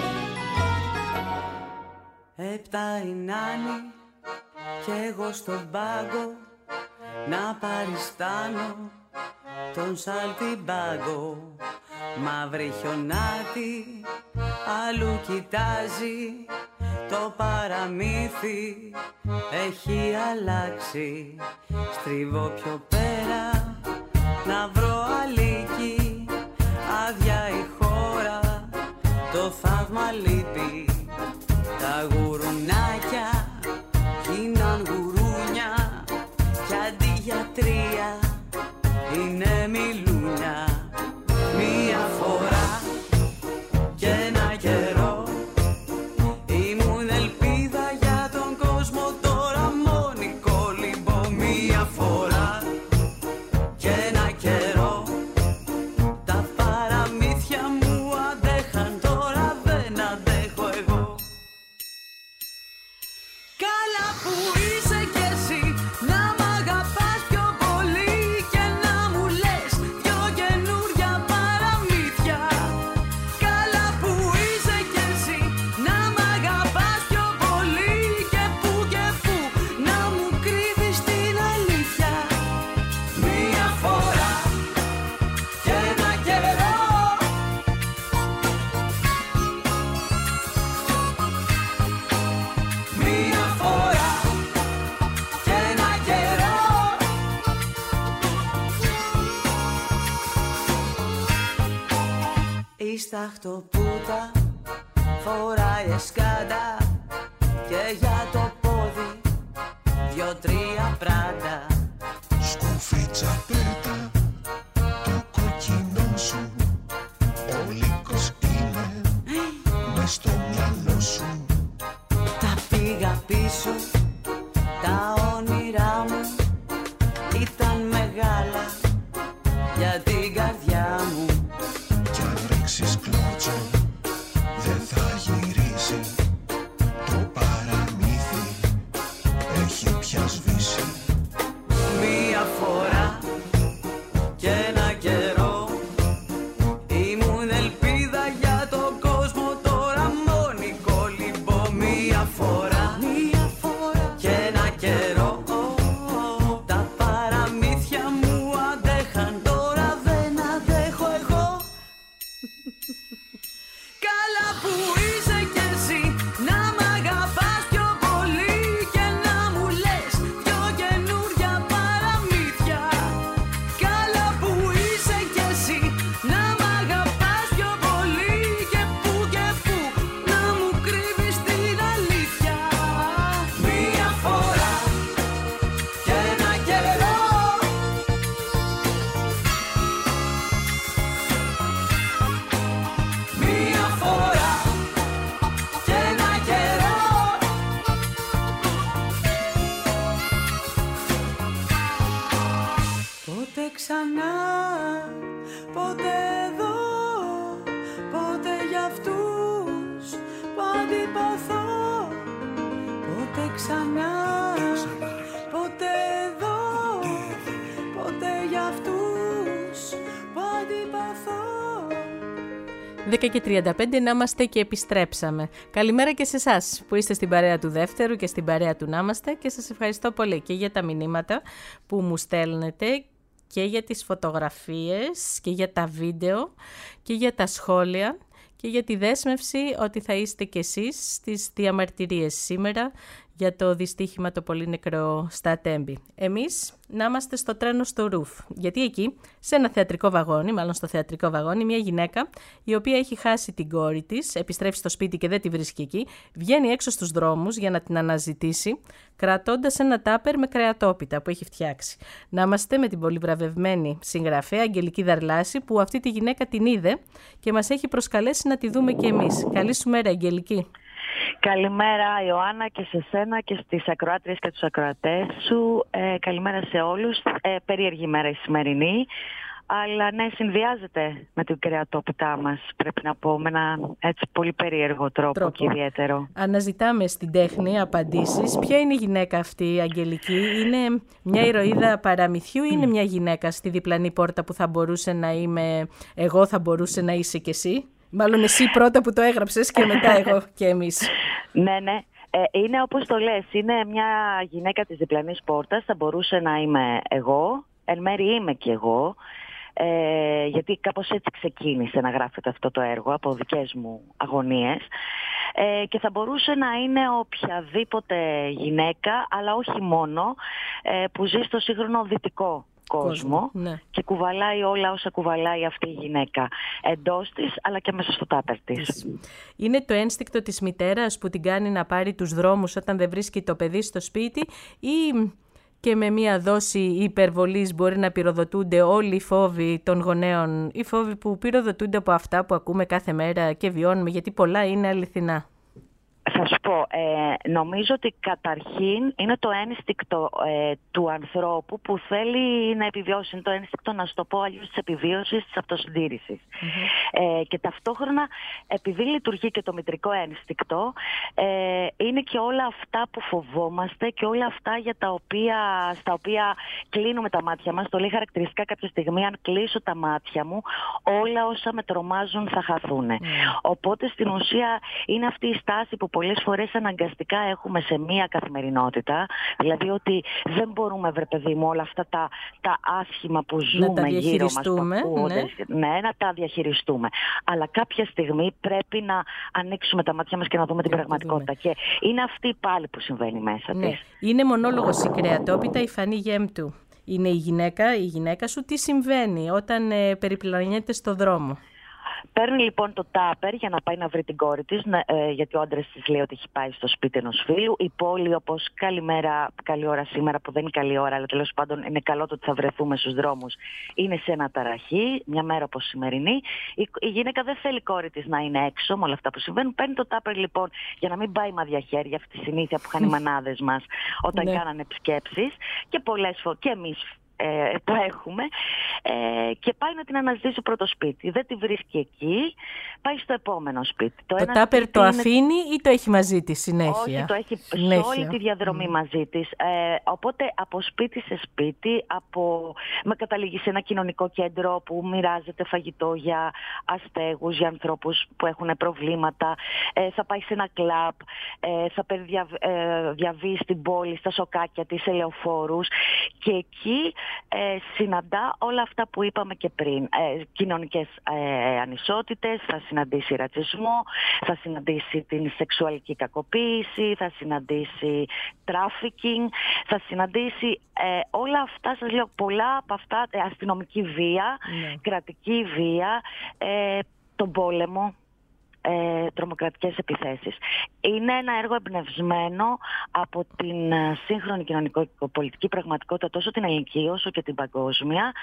Επτά η Νάνη κι εγώ στον πάγκο να παριστάνω τον σαλτιμπάγκο. Μαύρη χιονάτη αλλού κοιτάζει, το παραμύθι έχει αλλάξει. Στρίβω πιο πέρα να βρω αλίκη, άδεια η χώρα, το θαύμα λείπει. Τα γουρουνάκια γίναν γουρούνια κι αντί για τρία είναι μιλούνια. Μία φορά και ένα καιρό ήμουν ελπίδα για τον κόσμο, τώρα μόνη κολυμπώ. Μία φορά και ένα καιρό τα παραμύθια μου αντέχαν, τώρα δεν αντέχω εγώ. Καλά που είσαι κι εσύ να μ' αγαπάς πιο πολύ και να μου λες δυο καινούρια παραμύθια. Καλά που είσαι κι εσύ να μ' αγαπάς πιο πολύ και που να μου κρύβεις την αλήθεια. Μία φορά και ένα καιρό μία φορά και ένα καιρό η σταχτοπούτα φοράει εσκάντα και για το πόδι δυο-τρία πράτα. Σκουφίτσα πέτα το κόκκινο σου, ο λύκος είναι μες στο μυαλό σου. Τα πήγα πίσω, τα όνειρά μου ήταν μεγάλα για την καρδιά μου. Κι αν ρίξεις κλώτσο δεν θα γυρίσει, το παραμύθι έχει πια σβήσει. Μία φορά και ένα καιρό ήμουν ελπίδα για τον κόσμο, τώρα μόνη κολυμπώ. Μία φορά και ένα καιρό τα παραμύθια μου αντέχαν, τώρα δεν αντέχω εγώ. Καλά που είσαι κι εσύ να μ' αγαπάς πιο πολύ και να μου λες δυο καινούρια παραμύθια. Καλά που είσαι κι εσύ να μ' αγαπάς πιο πολύ και που να μου κρύβεις την αλήθεια. Μία φορά και ένα καιρό μία φορά και ένα καιρό πότε ξανά, πότε εδώ, πότε για αυτούς που αντιπαθώ. Πότε ξανά, πότε εδώ, πότε για αυτούς που αντιπαθώ. 10:35 να είμαστε και επιστρέψαμε. Καλημέρα και σε εσάς που είστε στην παρέα του Δεύτερου και στην παρέα του να είμαστε, και σας ευχαριστώ πολύ και για τα μηνύματα που μου στέλνετε και για τις φωτογραφίες και για τα βίντεο και για τα σχόλια και για τη δέσμευση ότι θα είστε κι εσείς στις διαμαρτυρίες σήμερα για το δυστύχημα το πολύ νεκρό στα Τέμπη. Εμείς να είμαστε στο τρένο στο Ρουφ, γιατί εκεί, σε ένα θεατρικό βαγόνι, μάλλον στο θεατρικό βαγόνι, μια γυναίκα η οποία έχει χάσει την κόρη της, επιστρέφει στο σπίτι και δεν τη βρίσκει εκεί, βγαίνει έξω στους δρόμους για να την αναζητήσει, κρατώντας ένα τάπερ με κρεατόπιτα που έχει φτιάξει. Να είμαστε με την πολύ βραβευμένη συγγραφέα Αγγελική Δαρλάση, που αυτή τη γυναίκα την είδε και μας έχει προσκαλέσει να τη δούμε κι εμείς. Καλή σου μέρα, Αγγελική. Καλημέρα Ιωάννα και σε σένα και στις ακροάτριες και τους ακροατές σου. Καλημέρα σε όλους. Περίεργη μέρα η σημερινή. Αλλά ναι, συνδυάζεται με την κρεατόπιτά μας, πρέπει να πω, με ένα έτσι πολύ περίεργο τρόπο. Και ιδιαίτερο. Αναζητάμε στην τέχνη απαντήσεις. Ποια είναι η γυναίκα αυτή, Αγγελική? Είναι μια ηρωίδα παραμυθιού ή είναι μια γυναίκα στη διπλανή πόρτα που θα μπορούσε να είμαι εγώ, θα μπορούσε να είσαι κι εσύ? Μάλλον εσύ πρώτα που το έγραψες και μετά εγώ και εμείς. Ναι. Είναι όπως το λες, είναι μια γυναίκα της διπλανής πόρτας, θα μπορούσε να είμαι εγώ, εν μέρει είμαι κι εγώ, γιατί κάπως έτσι ξεκίνησε να γράφεται αυτό το έργο από δικές μου αγωνίες, και θα μπορούσε να είναι οποιαδήποτε γυναίκα, αλλά όχι μόνο, που ζει στο σύγχρονο δυτικό κόσμο, ναι, και κουβαλάει όλα όσα κουβαλάει αυτή η γυναίκα εντός της αλλά και μέσα στο τάπερ της. Είναι το ένστικτο της μητέρας που την κάνει να πάρει τους δρόμους όταν δεν βρίσκει το παιδί στο σπίτι, ή και με μία δόση υπερβολής μπορεί να πυροδοτούνται όλοι οι φόβοι των γονέων, οι φόβοι που πυροδοτούνται από αυτά που ακούμε κάθε μέρα και βιώνουμε, γιατί πολλά είναι αληθινά? Θα σου πω, νομίζω ότι καταρχήν είναι το ένστικτο του ανθρώπου που θέλει να επιβιώσει. Είναι το ένστικτο, να σου το πω αλλιώς, της επιβίωσης, της αυτοσυντήρησης. Και ταυτόχρονα, επειδή λειτουργεί και το μητρικό ένστικτο, είναι και όλα αυτά που φοβόμαστε και όλα αυτά στα οποία κλείνουμε τα μάτια μας. Το λέει χαρακτηριστικά κάποια στιγμή: αν κλείσω τα μάτια μου, όλα όσα με τρομάζουν θα χαθούν. Οπότε στην ουσία είναι αυτή η στάση που πολλές φορές αναγκαστικά έχουμε σε μία καθημερινότητα, δηλαδή ότι δεν μπορούμε, βρε παιδί μου, όλα αυτά τα άσχημα που ζούμε γύρω μας, ναι, να τα διαχειριστούμε. Αλλά κάποια στιγμή πρέπει να ανοίξουμε τα μάτια μας και να δούμε την πραγματικότητα. Και είναι αυτή πάλι που συμβαίνει μέσα της. Είναι μονόλογος η κρεατόπιτα, η Φανή Γέμπτου. Είναι η γυναίκα σου. Τι συμβαίνει όταν περιπλανιέται στο δρόμο? Παίρνει λοιπόν το τάπερ για να πάει να βρει την κόρη της, γιατί ο άντρας της λέει ότι έχει πάει στο σπίτι ενός φίλου. Η πόλη, όπως καλημέρα, καλή ώρα σήμερα, που δεν είναι καλή ώρα, αλλά τέλος πάντων είναι καλό το ότι θα βρεθούμε στους δρόμους, είναι σε ένα ταραχή, μια μέρα όπως σημερινή. Η γυναίκα δεν θέλει η κόρη της να είναι έξω με όλα αυτά που συμβαίνουν. Παίρνει το τάπερ λοιπόν για να μην πάει μαδιά χέρια, αυτή τη συνήθεια που είχαν οι μανάδες μας όταν κάνανε επισκέψεις, και πολλές φορές και εμείς το έχουμε, και πάει να την αναζητήσει πρώτο σπίτι. Δεν τη βρίσκει εκεί, πάει στο επόμενο σπίτι. Το τάπερ το αφήνει ή το έχει μαζί της συνέχεια? Όχι, το έχει σε όλη τη διαδρομή μαζί της. Οπότε από σπίτι σε σπίτι, με καταλήγει σε ένα κοινωνικό κέντρο που μοιράζεται φαγητό για αστέγους, για ανθρώπους που έχουν προβλήματα. Θα πάει σε ένα κλαμπ, θα διαβεί στην πόλη, στα σοκάκια της, σε λεωφόρους, και εκεί συναντά όλα αυτά που είπαμε και πριν. Κοινωνικές ανισότητες, θα συναντήσει ρατσισμό, θα συναντήσει την σεξουαλική κακοποίηση, θα συναντήσει τράφικινγκ, θα συναντήσει όλα αυτά, σας λέω, πολλά από αυτά, αστυνομική βία, κρατική βία, τον πόλεμο, τρομοκρατικές επιθέσεις. Είναι ένα έργο εμπνευσμένο από την σύγχρονη κοινωνικο-πολιτική πραγματικότητα, τόσο την ελληνική όσο και την παγκόσμια,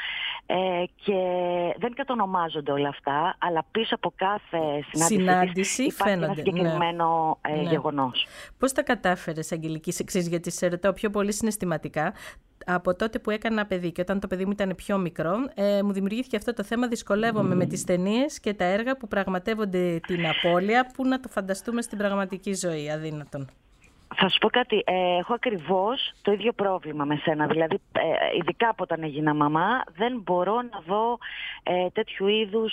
και δεν κατονομάζονται όλα αυτά, αλλά πίσω από κάθε συνάντηση υπάρχει ένα συγκεκριμένο γεγονός. Πώς τα κατάφερες, Αγγελική, εξής, γιατί σε ρωτάω πιο πολύ συναισθηματικά? Από τότε που έκανα παιδί και όταν το παιδί μου ήταν πιο μικρό, μου δημιουργήθηκε αυτό το θέμα. Δυσκολεύομαι με τις ταινίες και τα έργα που πραγματεύονται την απώλεια, που να το φανταστούμε στην πραγματική ζωή, αδύνατον. Θα σου πω κάτι, έχω ακριβώς το ίδιο πρόβλημα με σένα. Δηλαδή, ειδικά από όταν έγινα μαμά, δεν μπορώ να δω τέτοιου είδους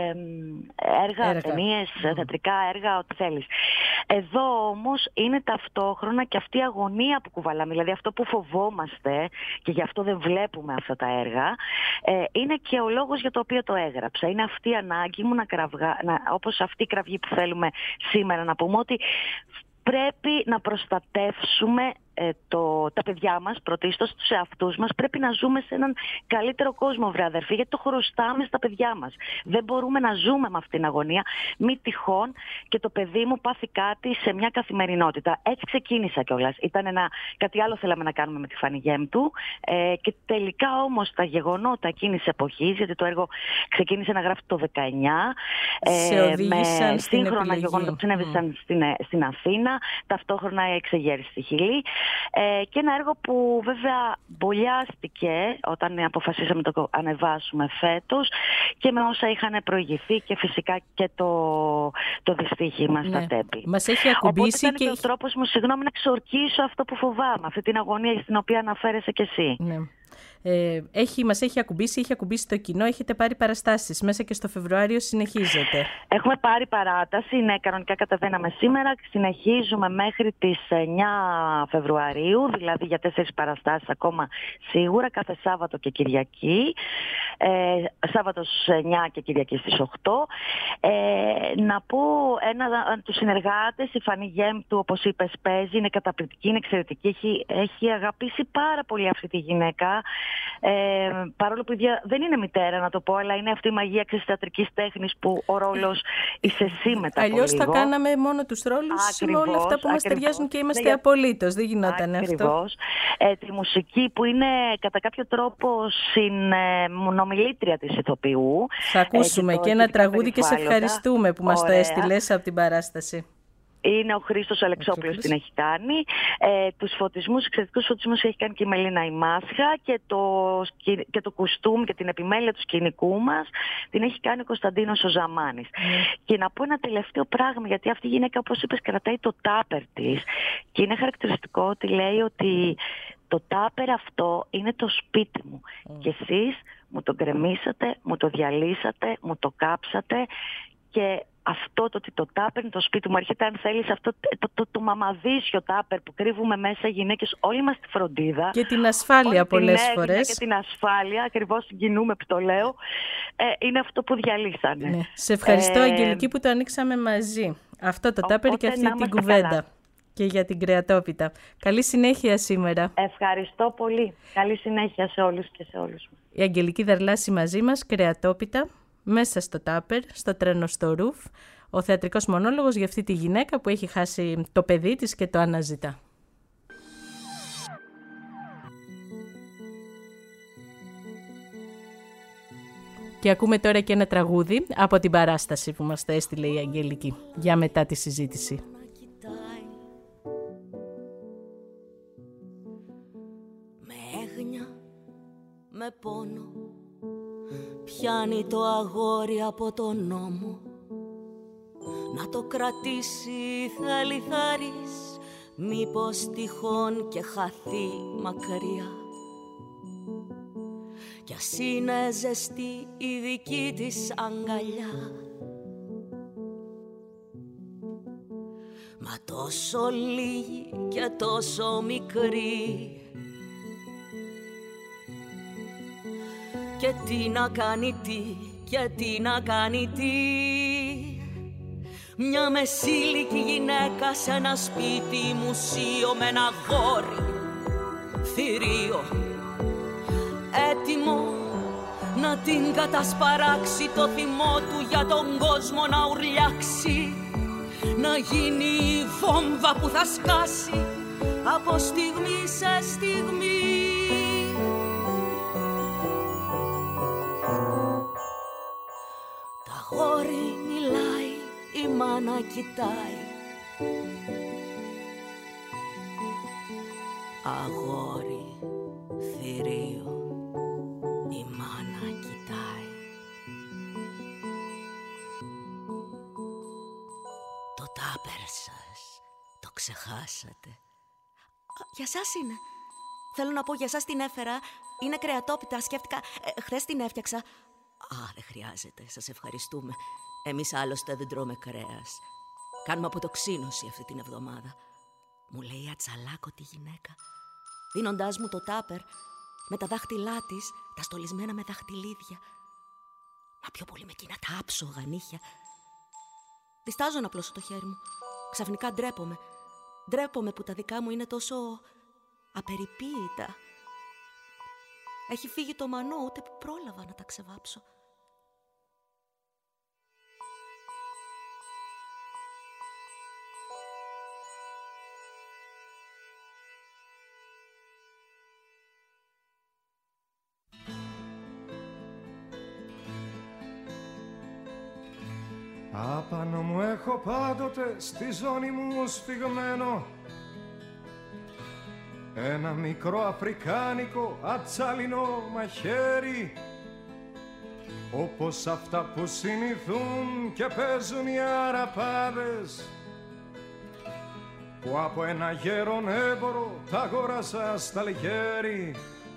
έργα, ταινίες, θεατρικά έργα, ό,τι θέλεις. Εδώ όμως είναι ταυτόχρονα και αυτή η αγωνία που κουβαλάμε, δηλαδή αυτό που φοβόμαστε και γι' αυτό δεν βλέπουμε αυτά τα έργα, είναι και ο λόγος για το οποίο το έγραψα. Είναι αυτή η ανάγκη μου όπως αυτή η κραυγή που θέλουμε σήμερα να πούμε, ότι πρέπει να προστατεύσουμε τα παιδιά μας, πρωτίστως τους εαυτούς μας. Πρέπει να ζούμε σε έναν καλύτερο κόσμο, βρε αδερφοί, γιατί το χρωστάμε στα παιδιά μας. Δεν μπορούμε να ζούμε με αυτήν την αγωνία, μη τυχόν και το παιδί μου πάθει κάτι σε μια καθημερινότητα. Έτσι ξεκίνησα κιόλας. Ήταν κάτι άλλο θέλαμε να κάνουμε με τη Φάνη Γέμπτου και τελικά όμως τα γεγονότα εκείνης της εποχής, γιατί το έργο ξεκίνησε να γράφει το 19, με σύγχρονα γεγονότα που συνέβησαν στην Αθήνα, ταυτόχρονα η εξεγέρση στη Χιλή. Και ένα έργο που βέβαια μπολιάστηκε όταν αποφασίσαμε να το ανεβάσουμε φέτος και με όσα είχαν προηγηθεί και φυσικά και το δυστύχημα στα Τέμπη. Μας έχει ακουμπήσει. Οπότε ήταν και ο τρόπος μου, συγγνώμη, να ξορκίσω αυτό που φοβάμαι, αυτή την αγωνία στην οποία αναφέρεσαι κι εσύ. Ναι. Μας έχει ακουμπήσει, έχει ακουμπήσει το κοινό, έχετε πάρει παραστάσεις, μέσα και στο Φεβρουάριο συνεχίζετε. Έχουμε πάρει παράταση, ναι, κανονικά κατεβαίναμε σήμερα, συνεχίζουμε μέχρι τις 9 Φεβρουαρίου, δηλαδή για 4 παραστάσεις ακόμα σίγουρα, κάθε Σάββατο και Κυριακή, Σάββατο στις 9 και Κυριακή στις 8. Να πω τους συνεργάτες, η Φανή Γέμπτου, όπως είπες, παίζει, είναι καταπληκτική, είναι εξαιρετική, έχει αγαπήσει πάρα πολύ αυτή τη γυναίκα. Παρόλο που η ίδια δεν είναι μητέρα, να το πω, αλλά είναι αυτή η μαγεία της θεατρικής τέχνης που ο ρόλος είσαι εσύ μετά. Αλλιώς θα κάναμε μόνο τους ρόλους με όλα αυτά που μας ταιριάζουν και είμαστε απολύτως. Δεν γινόταν αυτό. Τη μουσική που είναι κατά κάποιο τρόπο συνομιλήτρια της ηθοποιού. Θα ακούσουμε και ένα τραγούδι και σε ευχαριστούμε που μας το έστειλες από την παράσταση. Είναι ο Χρήστος Αλεξόπουλος την έχει κάνει. Τους φωτισμούς, εξαιρετικούς φωτισμούς έχει κάνει και η Μελίνα η Μάσχα και το κουστούμ και την επιμέλεια του σκηνικού μας την έχει κάνει ο Κωνσταντίνος ο Ζαμάνης. Και να πω ένα τελευταίο πράγμα, γιατί αυτή η γυναίκα, όπως είπες, κρατάει το τάπερ της και είναι χαρακτηριστικό ότι λέει ότι το τάπερ αυτό είναι το σπίτι μου και εσείς μου το γκρεμίσατε, μου το διαλύσατε, μου το κάψατε και αυτό το ότι το τάπερ είναι το σπίτι μου, έρχεται αν θέλεις αυτό το μαμαδίσιο τάπερ που κρύβουμε μέσα οι γυναίκες όλη μας τη φροντίδα. Και την ασφάλεια πολλές φορές. Και την ασφάλεια, ακριβώς συγκινούμε που το λέω, είναι αυτό που διαλύσανε. Ναι. Σε ευχαριστώ Αγγελική που το ανοίξαμε μαζί. Αυτό το τάπερ και αυτή την κουβέντα. Καλά. Και για την κρεατόπιτα. Καλή συνέχεια σήμερα. Ευχαριστώ πολύ. Καλή συνέχεια σε όλους και σε όλους. Η Αγγελική Δαρλάση μαζί μας, κρεατόπιτα. Μέσα στο τάπερ, στο τρένο στο ρουφ, ο θεατρικός μονόλογος για αυτή τη γυναίκα που έχει χάσει το παιδί της και το αναζητά. Και ακούμε τώρα και ένα τραγούδι από την παράσταση που μας το έστειλε η Αγγελική για μετά τη συζήτηση. Με έγνοια, με πόνο, πιάνει το αγόρι από τον νόμο. Να το κρατήσει θα λιθάρεις, μήπως τυχόν και χαθεί μακριά. Κι ας είναι ζεστή η δική της αγκαλιά. Μα τόσο λίγη και τόσο μικρή. Και τι να κάνει τι, και τι να κάνει τι. Μια μεσήλικη γυναίκα σε ένα σπίτι μουσείο με ένα γόρι θηρίο, έτοιμο να την κατασπαράξει το θυμό του για τον κόσμο να ουρλιάξει, να γίνει η βόμβα που θα σκάσει από στιγμή σε στιγμή. Τα γόρι μιλάει, η μάνα κοιτάει. Αγόρι θηρίο, η μάνα κοιτάει. Το τάπερ σας το ξεχάσατε. Για σας είναι. Θέλω να πω για σας την έφερα. Είναι κρεατόπιτα, σκέφτηκα. Χθες την έφτιαξα. Δεν χρειάζεται, σας ευχαριστούμε. Εμείς άλλωστε δεν τρώμε κρέας. Κάνουμε αποτοξίνωση αυτή την εβδομάδα. Μου λέει ατσαλάκο τη γυναίκα, δίνοντάς μου το τάπερ με τα δάχτυλά της, τα στολισμένα με δαχτυλίδια. Μα πιο πολύ με εκείνα τα άψογα νύχια. Διστάζω να πλώσω το χέρι μου. Ξαφνικά ντρέπομαι. Ντρέπομαι που τα δικά μου είναι τόσο απεριποίητα. Έχει φύγει το μανό, ούτε που πρόλαβα να τα ξεβάψω. Απάνω μου έχω πάντοτε στη ζώνη μου σφιγμένο ένα μικρό αφρικάνικο ατσάλινο μαχαίρι, όπως αυτά που συνηθούν και παίζουν οι αραπάδες, που από ένα γέρον έμπορο τα αγόρασα στα Αλγέρι.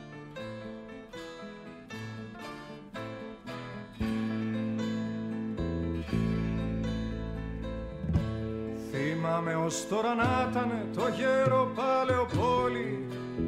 Θυμάμαι ως τώρα να ήτανε το γέρο Παλαιοπόλη,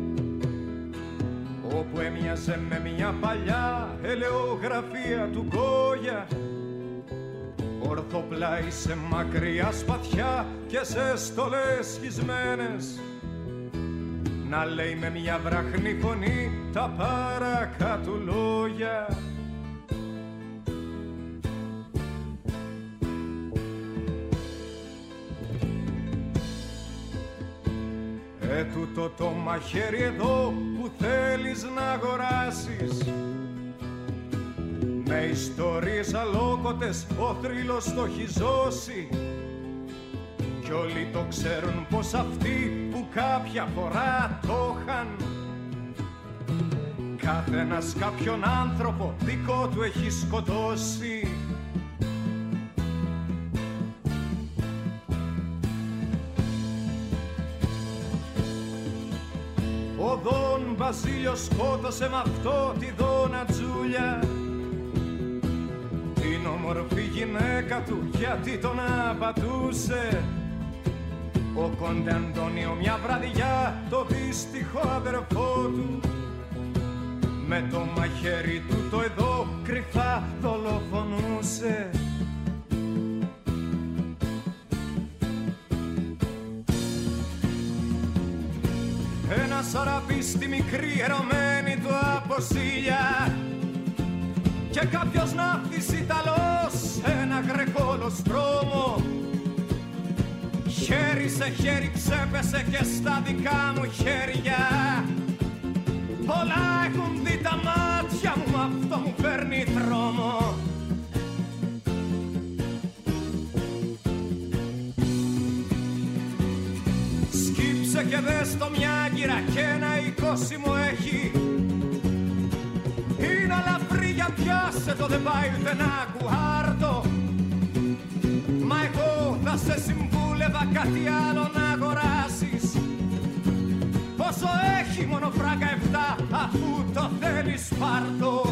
όπου έμοιαζε με μια παλιά ελαιογραφία του Γκόγια, ορθοπλάι σε μακριά σπαθιά και σε στολές σχισμένες, να λέει με μια βραχνή φωνή τα παρακάτω λόγια. Τούτο το μαχαίρι εδώ που θέλεις να αγοράσεις, με ιστορίες αλόκοτες ο θρύλος το έχει ζώσει, κι όλοι το ξέρουν πως αυτοί που κάποια φορά το είχαν, καθένας κάποιον άνθρωπο δικό του έχει σκοτώσει. Ο Δον Βασίλειος σκότωσε μ' αυτό τη Δόνα Τζούλια, την όμορφη γυναίκα του, γιατί τον απατούσε. Ο Κόντε Αντώνιο μια βραδιά το δύστιχο αδερφό του, με το μαχαίρι του το εδώ κρυφά δολοφονούσε. Ένας αραπής στη μικρή ερωμένη του αποσύλια, και κάποιος ναύτης Ιταλός ένα γρεκόλο στρώμο, χέρι σε χέρι ξέπεσε και στα δικά μου χέρια. Πολλά έχουν δει τα μάτια μου, αυτό μου φέρνει τρόμο. Σκύψε και δες το μια άγκυρα και ένα 20 μου έχει. Είναι αλαφρύ για πιάσε το, δεν πάει ούτε ένα κουάρτο. Μα εγώ θα σε συμβούλευα κάτι άλλο να αγοράσεις. Πόσο έχει μόνο φράγκα 7, αφού το θέλεις πάρτο.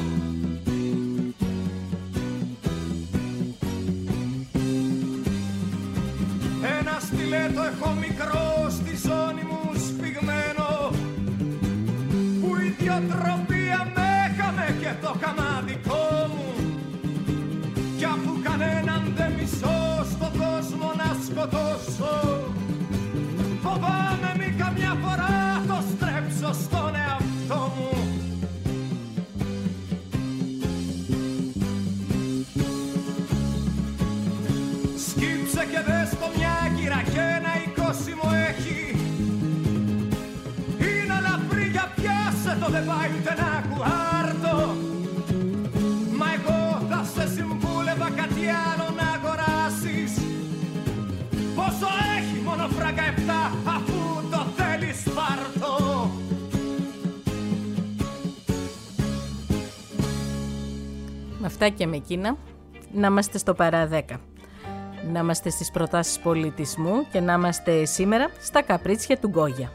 Ένα στιλέτο έχω μικρό στη ζώνη μου σφιγμένο, που η ιδιοτροπία με έκαμε και το κάμα δικό μου. Κι αφού κανέναν δεν μισώ στον κόσμο να σκοτώσω, φοβάμαι μη καμιά φορά το στρέψω στον εαυτό μου. Σκύψε και δες το μια άγκυρα και ένα 20 μου έχει. Είναι αλαφρύ για πιάσε το, δεν πάει ούτε ένα κουάρτο. Μα εγώ θα σε συμβούλευα κάτι άλλο να αγοράσεις. Πόσο έχει μόνο φράγκα 7, αφού το θέλεις πάρτο. Με αυτά και με εκείνα, να είμαστε στο παρά 10. Να είμαστε στις προτάσεις πολιτισμού και να είμαστε σήμερα στα καπρίτσια του Γκόγια.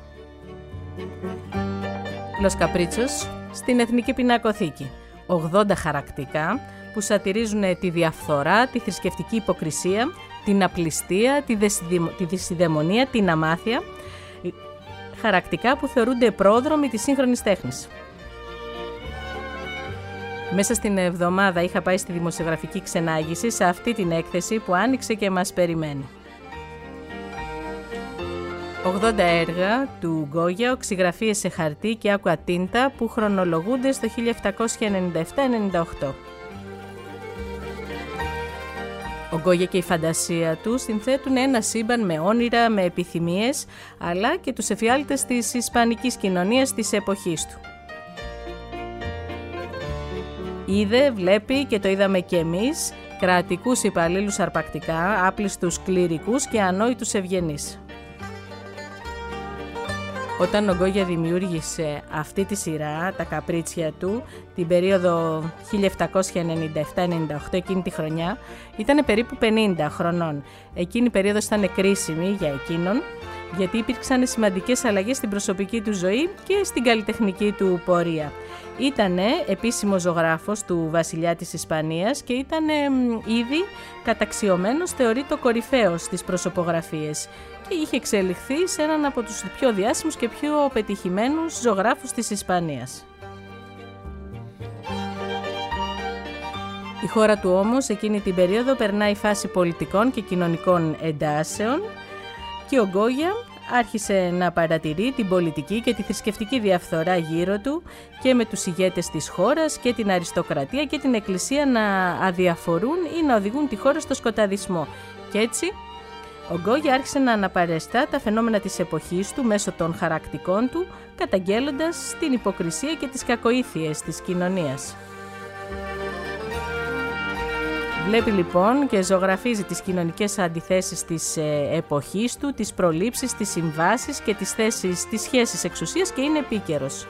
Los Caprichos στην Εθνική Πινακοθήκη. 80 χαρακτικά που σατηρίζουν τη διαφθορά, τη θρησκευτική υποκρισία, την απληστία, τη δυσιδαιμονία, την αμάθεια. Χαρακτικά που θεωρούνται πρόδρομοι της σύγχρονης τέχνης. Μέσα στην εβδομάδα είχα πάει στη δημοσιογραφική ξενάγηση σε αυτή την έκθεση που άνοιξε και μας περιμένει. 80 έργα του Γκόγια, οξυγραφίες σε χαρτί και άκουα τίντα που χρονολογούνται στο 1797-98. Ο Γκόγια και η φαντασία του συνθέτουν ένα σύμπαν με όνειρα, με επιθυμίες, αλλά και τους εφιάλτες της ισπανικής κοινωνίας της εποχής του. Είδε, βλέπει και το είδαμε κι εμείς, κρατικούς υπαλλήλους αρπακτικά, άπλιστους κληρικούς και ανόητους ευγενείς. Όταν ο Γκόγια δημιούργησε αυτή τη σειρά, τα καπρίτσια του, την περίοδο 1797-98, εκείνη τη χρονιά, ήταν περίπου 50 χρονών. Εκείνη η περίοδος ήταν κρίσιμη για εκείνον, γιατί υπήρξαν σημαντικές αλλαγές στην προσωπική του ζωή και στην καλλιτεχνική του πορεία. Ήτανε επίσημος ζωγράφος του βασιλιά της Ισπανίας και ήταν ήδη καταξιωμένος, θεωρείται ο κορυφαίος στις προσωπογραφίες και είχε εξελιχθεί σε έναν από τους πιο διάσημους και πιο πετυχημένους ζωγράφους της Ισπανίας. Η χώρα του όμως εκείνη την περίοδο περνάει φάση πολιτικών και κοινωνικών εντάσεων και ο Γκόγια άρχισε να παρατηρεί την πολιτική και τη θρησκευτική διαφθορά γύρω του και με τους ηγέτες της χώρας και την αριστοκρατία και την εκκλησία να αδιαφορούν ή να οδηγούν τη χώρα στο σκοταδισμό. Και έτσι ο Γκόγια άρχισε να αναπαρεστά τα φαινόμενα της εποχής του μέσω των χαρακτικών του, καταγγέλλοντας την υποκρισία και τις κακοήθειες της κοινωνίας. Βλέπει λοιπόν και ζωγραφίζει τις κοινωνικές αντιθέσεις της εποχής του, τις προλήψεις, τις συμβάσεις και τις σχέσεις εξουσίας και είναι επίκαιρος.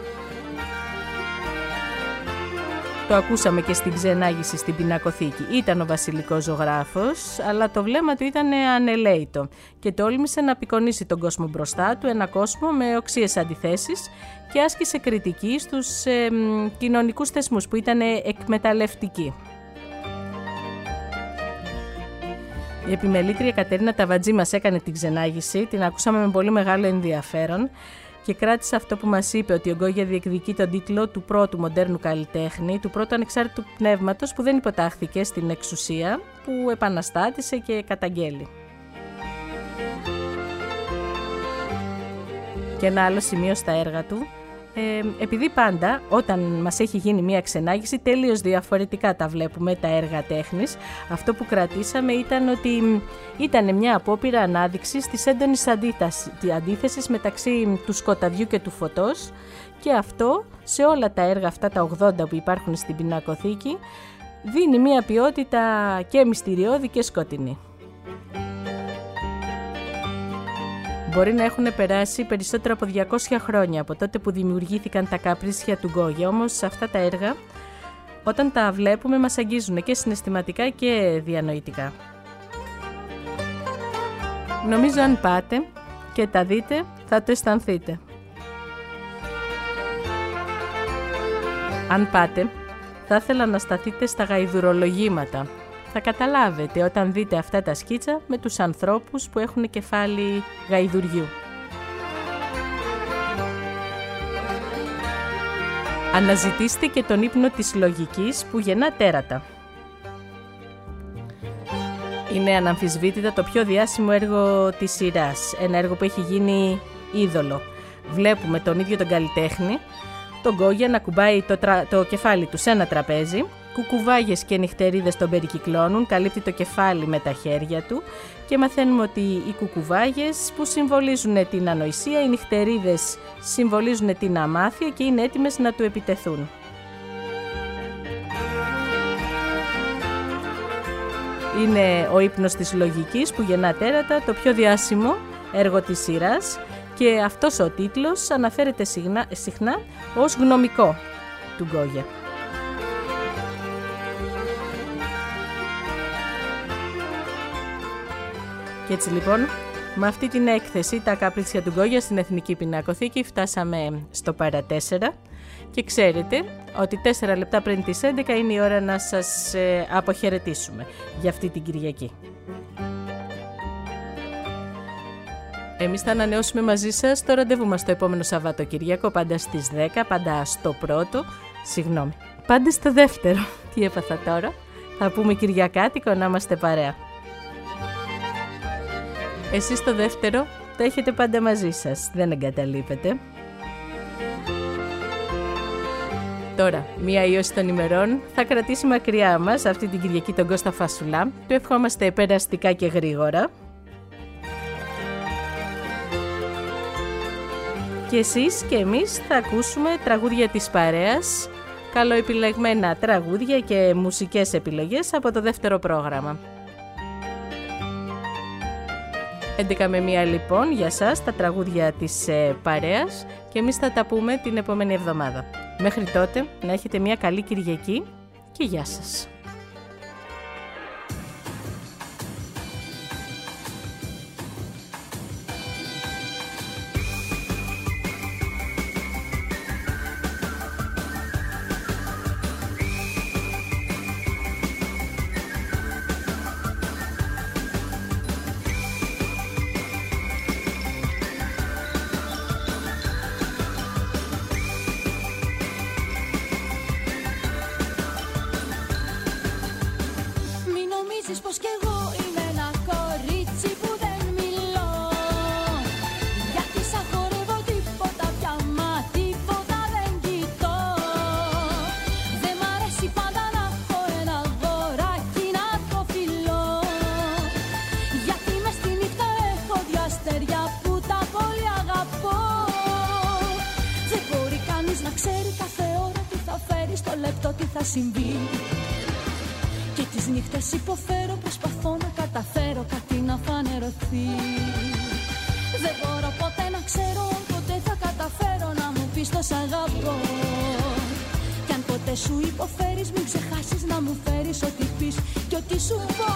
Το ακούσαμε και στην ξενάγηση στην πινακοθήκη. Ήταν ο βασιλικός ζωγράφος, αλλά το βλέμμα του ήταν ανελαίητο και τόλμησε να απεικονίσει τον κόσμο μπροστά του, ένα κόσμο με οξύες αντιθέσεις και άσκησε κριτική στους κοινωνικούς θεσμούς που ήταν εκμεταλλευτικοί. Η επιμελήτρια Κατερίνα Ταβατζή μας έκανε την ξενάγηση, την ακούσαμε με πολύ μεγάλο ενδιαφέρον και κράτησε αυτό που μας είπε, ότι ο Γκόγια διεκδικεί τον τίτλο του πρώτου μοντέρνου καλλιτέχνη, του πρώτου ανεξάρτητου πνεύματος που δεν υποτάχθηκε στην εξουσία, που επαναστάτησε και καταγγέλει. Και ένα άλλο σημείο στα έργα του, επειδή πάντα όταν μας έχει γίνει μια ξενάγηση τελείως διαφορετικά τα βλέπουμε τα έργα τέχνης, αυτό που κρατήσαμε ήταν ότι ήταν μια απόπειρα ανάδειξης της έντονης αντίθεσης μεταξύ του σκοταδιού και του φωτός και αυτό σε όλα τα έργα αυτά τα 80 που υπάρχουν στην πινακοθήκη δίνει μια ποιότητα και μυστηριώδη και σκοτεινή. Μπορεί να έχουν περάσει περισσότερο από 200 χρόνια από τότε που δημιουργήθηκαν τα καπρίσια του Γκόγια, όμως αυτά τα έργα όταν τα βλέπουμε μας αγγίζουν και συναισθηματικά και διανοητικά. Νομίζω αν πάτε και τα δείτε θα το αισθανθείτε. Αν πάτε θα ήθελα να σταθείτε στα γαϊδουρολογήματα. Θα καταλάβετε όταν δείτε αυτά τα σκίτσα με τους ανθρώπους που έχουν κεφάλι γαϊδουριού. Αναζητήστε και τον ύπνο της λογικής που γεννά τέρατα. Είναι αναμφισβήτητα το πιο διάσημο έργο της σειράς, ένα έργο που έχει γίνει είδωλο. Βλέπουμε τον ίδιο τον καλλιτέχνη, τον Γκόγια, να κουμπάει το κεφάλι του σε ένα τραπέζι. Κουκουβάγες και νυχτερίδες τον περικυκλώνουν, καλύπτει το κεφάλι με τα χέρια του και μαθαίνουμε ότι οι κουκουβάγες που συμβολίζουν την ανοησία, οι νυχτερίδες συμβολίζουν την αμάθεια και είναι έτοιμες να του επιτεθούν. Είναι ο ύπνος της λογικής που γεννά τέρατα, το πιο διάσημο έργο της σειράς και αυτός ο τίτλος αναφέρεται συχνά ως γνωμικό του Γκόγια. Και έτσι λοιπόν, με αυτή την έκθεση, τα καπρίτσια του Γκόγια στην Εθνική Πινακοθήκη, φτάσαμε στο παρά 4 και ξέρετε ότι 4 λεπτά πριν τις 11 είναι η ώρα να σας αποχαιρετήσουμε για αυτή την Κυριακή. Εμείς θα ανανεώσουμε μαζί σας το ραντεβού μας το επόμενο Σαββατοκυριακό, πάντα στις 10, πάντα στο δεύτερο. Τι έπαθα τώρα, θα πούμε Κυριακάτικο να είμαστε παρέα. Εσείς το δεύτερο το έχετε πάντα μαζί σας, δεν εγκαταλείπετε. Τώρα, 1 των ημερών θα κρατήσει μακριά μας αυτή την Κυριακή τον Κώστα Φασουλά. Του ευχόμαστε περαστικά και γρήγορα. Και εσείς και εμείς θα ακούσουμε τραγούδια της παρέας, καλοεπιλεγμένα τραγούδια και μουσικές επιλογές από το δεύτερο πρόγραμμα. 11 με 1 λοιπόν για σας τα τραγούδια της παρέας και εμείς θα τα πούμε την επόμενη εβδομάδα. Μέχρι τότε να έχετε μια καλή Κυριακή και γεια σας. Πως κι εγώ είμαι ένα κορίτσι που δεν μιλώ, γιατί σαν χορεύω τίποτα πια, μα τίποτα δεν κοιτώ. Δεν μ' αρέσει πάντα να έχω ένα αγοράκι να το φιλώ, γιατί μες στη νύχτα έχω 2 αστέρια που τα πολύ αγαπώ. Δεν μπορεί κανείς να ξέρει κάθε ώρα τι θα φέρει, στο λεπτό τι θα συμβεί. Και τις νύχτες υποφέρω, προσπαθώ να καταφέρω κάτι να φανερωθεί. Δεν μπορώ ποτέ να ξέρω αν ποτέ θα καταφέρω να μου πεις το σ' αγαπώ. Κι αν ποτέ σου υποφέρεις μην ξεχάσεις να μου φέρεις ό,τι πεις και ό,τι σου πω.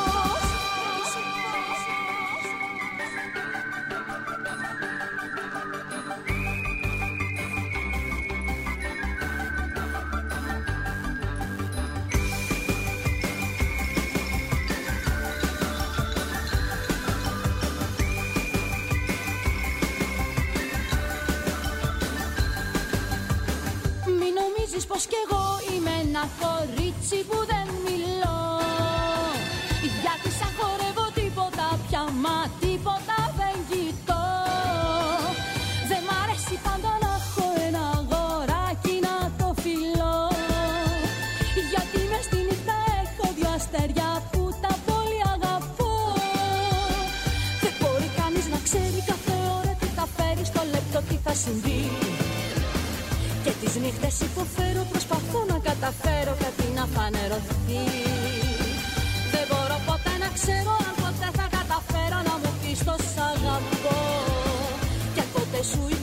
Πως κι εγώ είμαι ένα κορίτσι που δεν μιλώ, γιατί σαν χορεύω τίποτα πια, μα τίποτα δεν κοιτώ. Δεν μ' αρέσει πάντα να έχω ένα αγοράκι να το φιλώ, γιατί μες στη νύχτα έχω 2 αστέρια που τα πολύ αγαπώ. Δεν μπορεί κανείς να ξέρει κάθε ώρα τι θα φέρει, στο λεπτό τι θα συμβεί. Και τις νύχτες υποφέρω, προσπαθώ να καταφέρω κάτι να φανερωθεί. Δεν μπορώ ποτέ να ξέρω αν ποτέ θα καταφέρω να μου πεις το σ' αγαπώ. Και αν ποτέ σου